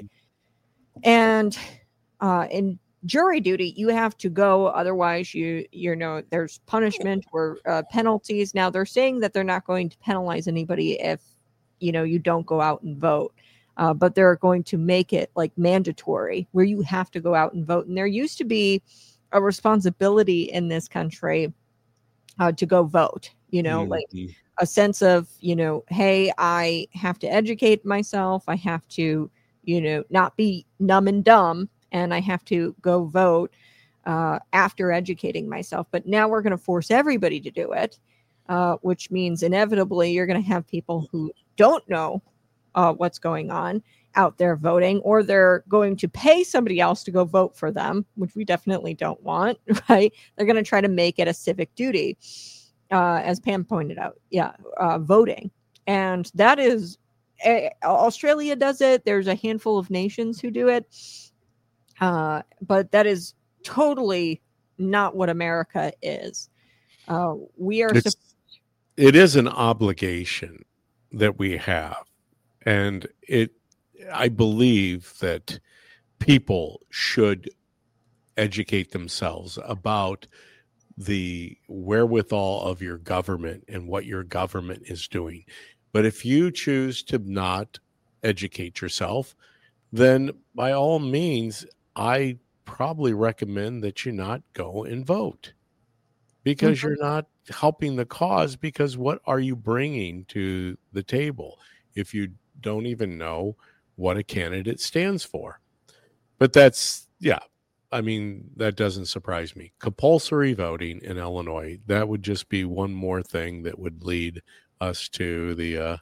And uh, in jury duty, you have to go, otherwise you you know there's punishment or uh, penalties. Now they're saying that they're not going to penalize anybody if you know you don't go out and vote. Uh, but they're going to make it like mandatory where you have to go out and vote. And there used to be a responsibility in this country uh, to go vote, you know, Mhm. like a sense of, you know, hey, I have to educate myself. I have to, you know, not be numb and dumb, and I have to go vote uh, after educating myself. But now we're going to force everybody to do it, uh, which means inevitably you're going to have people who don't know uh, what's going on out there voting, or they're going to pay somebody else to go vote for them, which we definitely don't want, right? They're going to try to make it a civic duty, uh, as Pam pointed out. Yeah, uh, voting. And that is, uh, Australia does it. There's a handful of nations who do it. Uh, but that is totally not what America is. Uh, we are. It's, it is an obligation that we have. And it, I believe that people should educate themselves about the wherewithal of your government and what your government is doing. But if you choose to not educate yourself, then by all means, I probably recommend that you not go and vote, because Mhm. you're not helping the cause. Because what are you bringing to the table if you don't even know what a candidate stands for? But that's, yeah, I mean, that doesn't surprise me. Compulsory voting in Illinois, that would just be one more thing that would lead us to the, uh,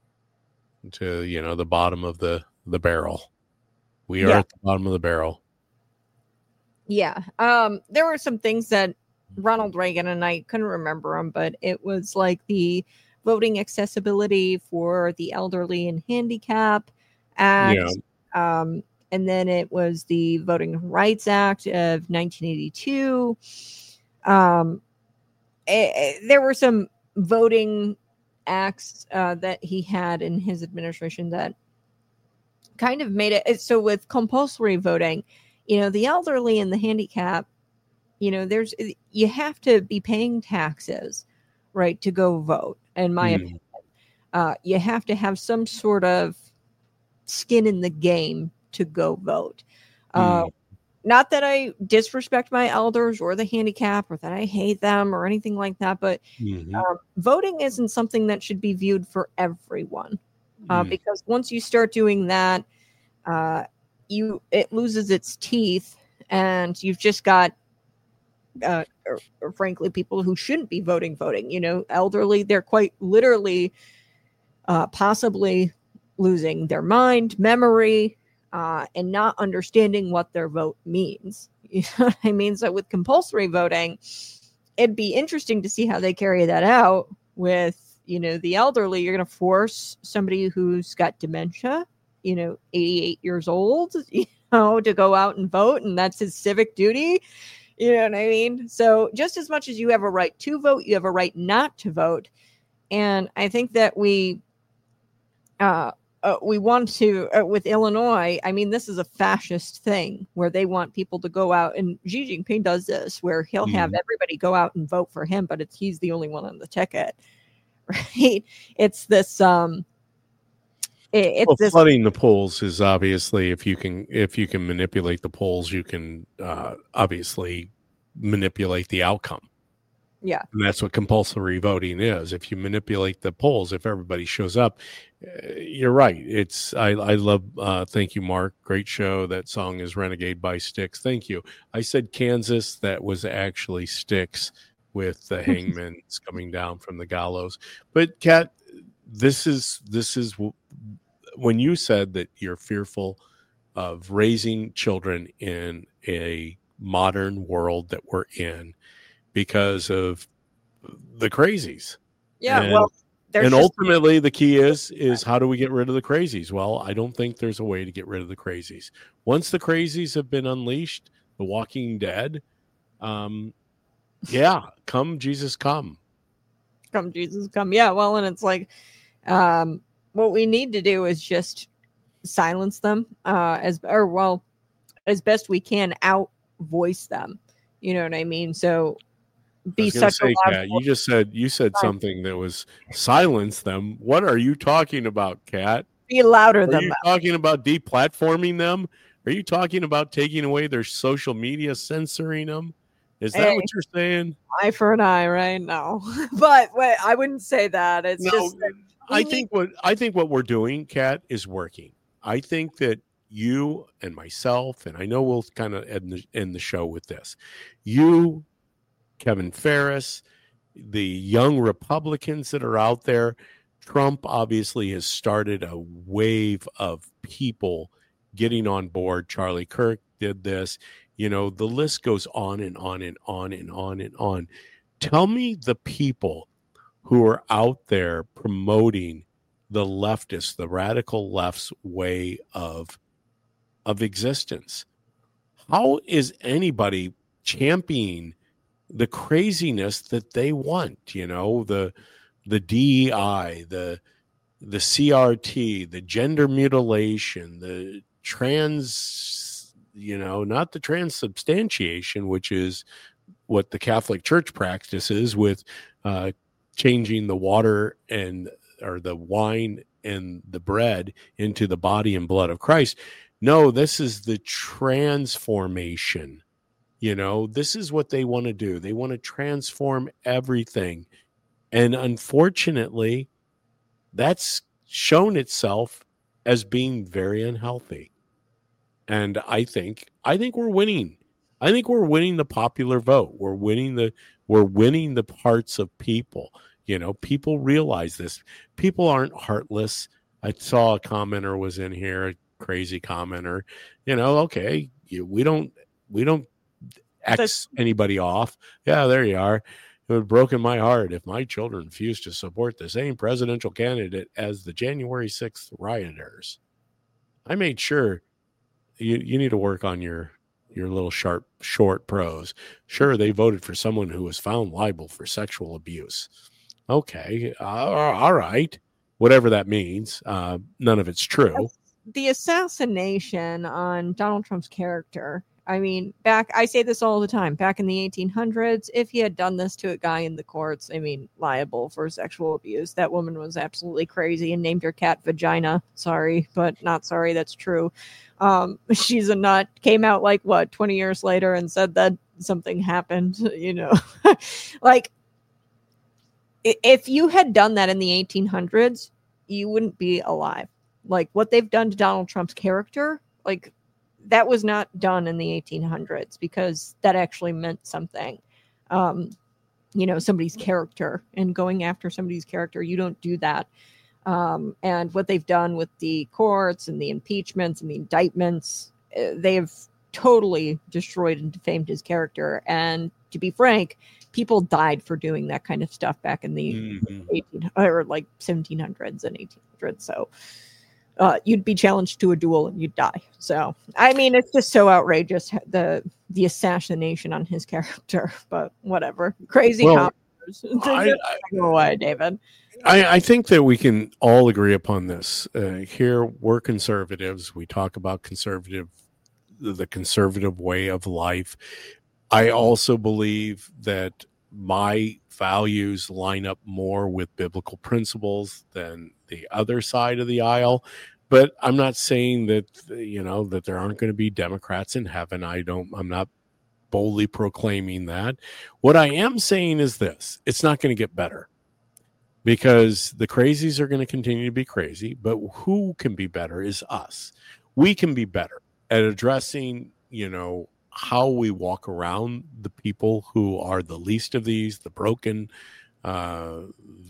to, you know, the bottom of the, the barrel. We are Yeah. at the bottom of the barrel. Yeah. Um, there were some things that Ronald Reagan, and I couldn't remember them, but it was like the voting accessibility for the elderly and handicap act. Yeah. Um, and then it was the Voting Rights Act of nineteen eighty-two. Um, it, it, there were some voting acts uh, that he had in his administration that kind of made it so with compulsory voting, you know, the elderly and the handicap, you know, there's you have to be paying taxes, right, to go vote. In my mm. opinion, uh, you have to have some sort of skin in the game to go vote. Uh, mm. Not that I disrespect my elders or the handicap or that I hate them or anything like that, but mm-hmm. uh, voting isn't something that should be viewed for everyone. Uh, mm. Because once you start doing that, uh, you it loses its teeth, and you've just got, uh, or, or frankly, people who shouldn't be voting, voting. You know, elderly, they're quite literally, uh, possibly losing their mind, memory, uh, and not understanding what their vote means. You know what I mean? So with compulsory voting, it'd be interesting to see how they carry that out with, you know, the elderly. You're going to force somebody who's got dementia, you know, eighty-eight years old, you know, to go out and vote, and that's his civic duty. You know what I mean? So just as much as you have a right to vote, you have a right not to vote. And I think that we, uh, uh we want to, uh, with Illinois, I mean, this is a fascist thing where they want people to go out, and Xi Jinping does this, where he'll mm. have everybody go out and vote for him, but it's, he's the only one on the ticket. Right? It's this, um, it, it's well, this flooding the polls is obviously, if you can, if you can manipulate the polls, you can uh, obviously manipulate the outcome. Yeah. And that's what compulsory voting is. If you manipulate the polls, if everybody shows up, uh, you're right. It's, I, I love, uh, thank you, Mark. Great show. That song is Renegade by Styx. Thank you. I said Kansas. That was actually Styx with the hangmans coming down from the gallows. But Kat, this is, this is when you said that you're fearful of raising children in a modern world that we're in, because of the crazies. Yeah, and, well, and ultimately the key is is how do we get rid of the crazies? Well, I don't think there's a way to get rid of the crazies. Once the crazies have been unleashed, the Walking Dead, um, yeah, come Jesus, come. Come Jesus, come. Yeah, well, and it's like, um, what we need to do is just silence them, uh, as or well, as best we can, out voice them. You know what I mean? So. Be such say, a Kat, you just said you said something that was silence them. What are you talking about, Kat? Be louder are than you them. Talking about deplatforming them? Are you talking about taking away their social media, censoring them? Is that hey, what you're saying? Eye for an eye, right? No, but wait, I wouldn't say that. It's no, just I think what I think what we're doing, Kat, is working. I think that you and myself, and I know we'll kind of end the, end the show with this. You, Kevin Ferris, the young Republicans that are out there. Trump obviously has started a wave of people getting on board. Charlie Kirk did this. You know, the list goes on and on and on and on and on. Tell me the people who are out there promoting the leftist, the radical left's way of, of existence. How is anybody championing the craziness that they want? You know, the the D E I, the the C R T, the gender mutilation, the trans, you know, not the transubstantiation, which is what the Catholic Church practices with uh, changing the water and or the wine and the bread into the body and blood of Christ. No, this is the transformation. You know, this is what they want to do. They want to transform everything. And unfortunately, that's shown itself as being very unhealthy. And I think, I think we're winning. I think we're winning the popular vote. We're winning the, we're winning the hearts of people. You know, people realize this. People aren't heartless. I saw a commenter was in here, a crazy commenter. You know, okay, you, we don't, we don't, X anybody off. Yeah, there you are. It would have broken my heart if my children refused to support the same presidential candidate as the January sixth rioters. I made sure you, you need to work on your your little sharp short prose. Sure, they voted for someone who was found liable for sexual abuse. Okay, uh, all right, whatever that means. Uh, none of it's true. The assassination on Donald Trump's character. I mean, back, I say this all the time, back in the eighteen hundreds, if he had done this to a guy in the courts, I mean, liable for sexual abuse, that woman was absolutely crazy and named her cat Vagina. Sorry, but not sorry, that's true. Um, she's a nut, came out like, what, twenty years later and said that something happened, you know. Like, if you had done that in the eighteen hundreds, you wouldn't be alive. Like, what they've done to Donald Trump's character, like, that was not done in the eighteen hundreds because that actually meant something. Um, you know, somebody's character, and going after somebody's character, you don't do that. Um, and what they've done with the courts and the impeachments and the indictments, uh, they've totally destroyed and defamed his character. And to be frank, people died for doing that kind of stuff back in the mm-hmm. eighteen or like seventeen hundreds and eighteen hundreds. So Uh, you'd be challenged to a duel and you'd die. So, I mean, it's just so outrageous, the the assassination on his character, but whatever. Crazy well, I, I, go away, David. I, I think that we can all agree upon this. Uh, here, we're conservatives. We talk about conservative, the conservative way of life. I also believe that my values line up more with biblical principles than the other side of the aisle. But I'm not saying that, you know, that there aren't going to be Democrats in heaven. I don't, I'm not boldly proclaiming that. What I am saying is this: it's not going to get better, because the crazies are going to continue to be crazy. But who can be better is us. We can be better at addressing, you know, how we walk around the people who are the least of these, the broken, uh,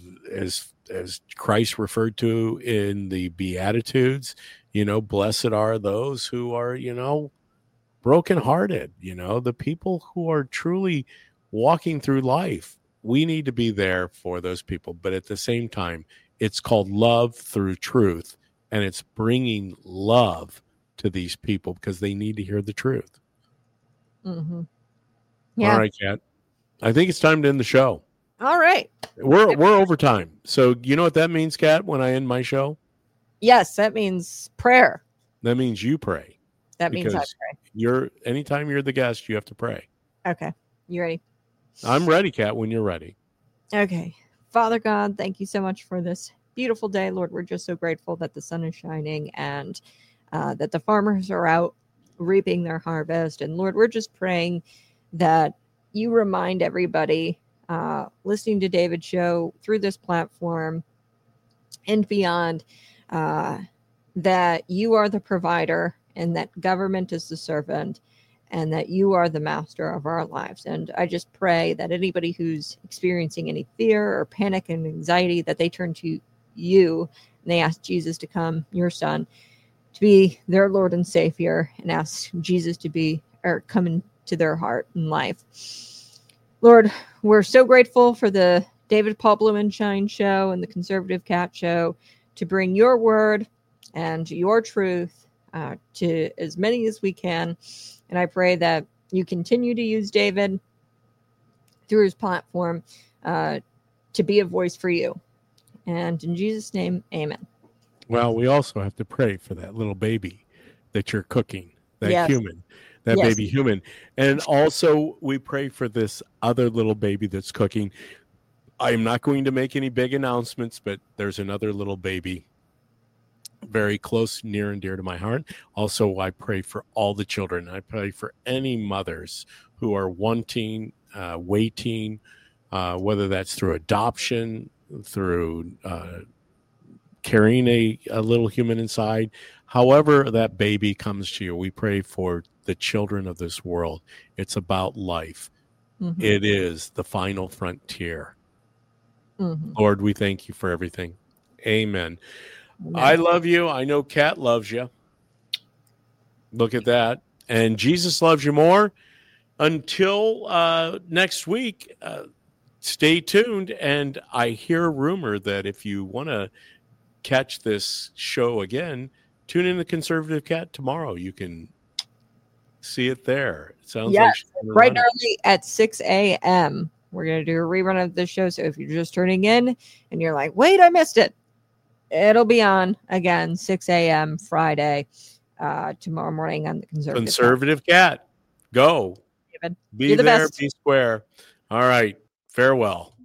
as as Christ referred to in the Beatitudes. You know, blessed are those who are, you know, brokenhearted. You know, the people who are truly walking through life. We need to be there for those people, but at the same time, it's called love through truth, and it's bringing love to these people because they need to hear the truth. Mm-hmm. Yeah. All right, Kat. I think it's time to end the show. All right. We're we're over time. So you know what that means, Kat, when I end my show? Yes, that means prayer. That means you pray. That means I pray. You're anytime you're the guest, you have to pray. Okay. You ready? I'm ready, Kat, when you're ready. Okay. Father God, thank you so much for this beautiful day. Lord, we're just so grateful that the sun is shining and uh, that the farmers are out reaping their harvest. And Lord, we're just praying that you remind everybody uh, listening to David's show through this platform and beyond uh, that you are the provider and that government is the servant and that you are the master of our lives. And I just pray that anybody who's experiencing any fear or panic and anxiety, that they turn to you and they ask Jesus to come, your son, to be their Lord and Savior, and ask Jesus to be or come into their heart and life. Lord, we're so grateful for the David Paul Blumenshine show and the Conservative Cat show to bring your word and your truth uh, to as many as we can. And I pray that you continue to use David through his platform uh, to be a voice for you. And in Jesus' name, amen. Well, we also have to pray for that little baby that you're cooking, that yes. human, that yes. baby human. And also we pray for this other little baby that's cooking. I'm not going to make any big announcements, but there's another little baby very close, near and dear to my heart. Also, I pray for all the children. I pray for any mothers who are wanting, uh, waiting, uh, whether that's through adoption, through uh, carrying a, a little human inside. However that baby comes to you, we pray for the children of this world. It's about life. Mm-hmm. It is the final frontier. Mm-hmm. Lord, we thank you for everything. Amen. Amen. I love you. I know Kat loves you. Look at that. And Jesus loves you more. Until uh, next week, uh, stay tuned. And I hear a rumor that if you want to catch this show again, tune in to Conservative Cat tomorrow. You can see it there. It sounds Yes, like she's gonna bright run and it. early at six a.m. We're going to do a rerun of this show. So if you're just turning in and you're like, wait, I missed it, it'll be on again, six a.m. Friday, uh, tomorrow morning on the Conservative. Conservative Cat. Go. David, Be you're the there, best. be square. All right. Farewell.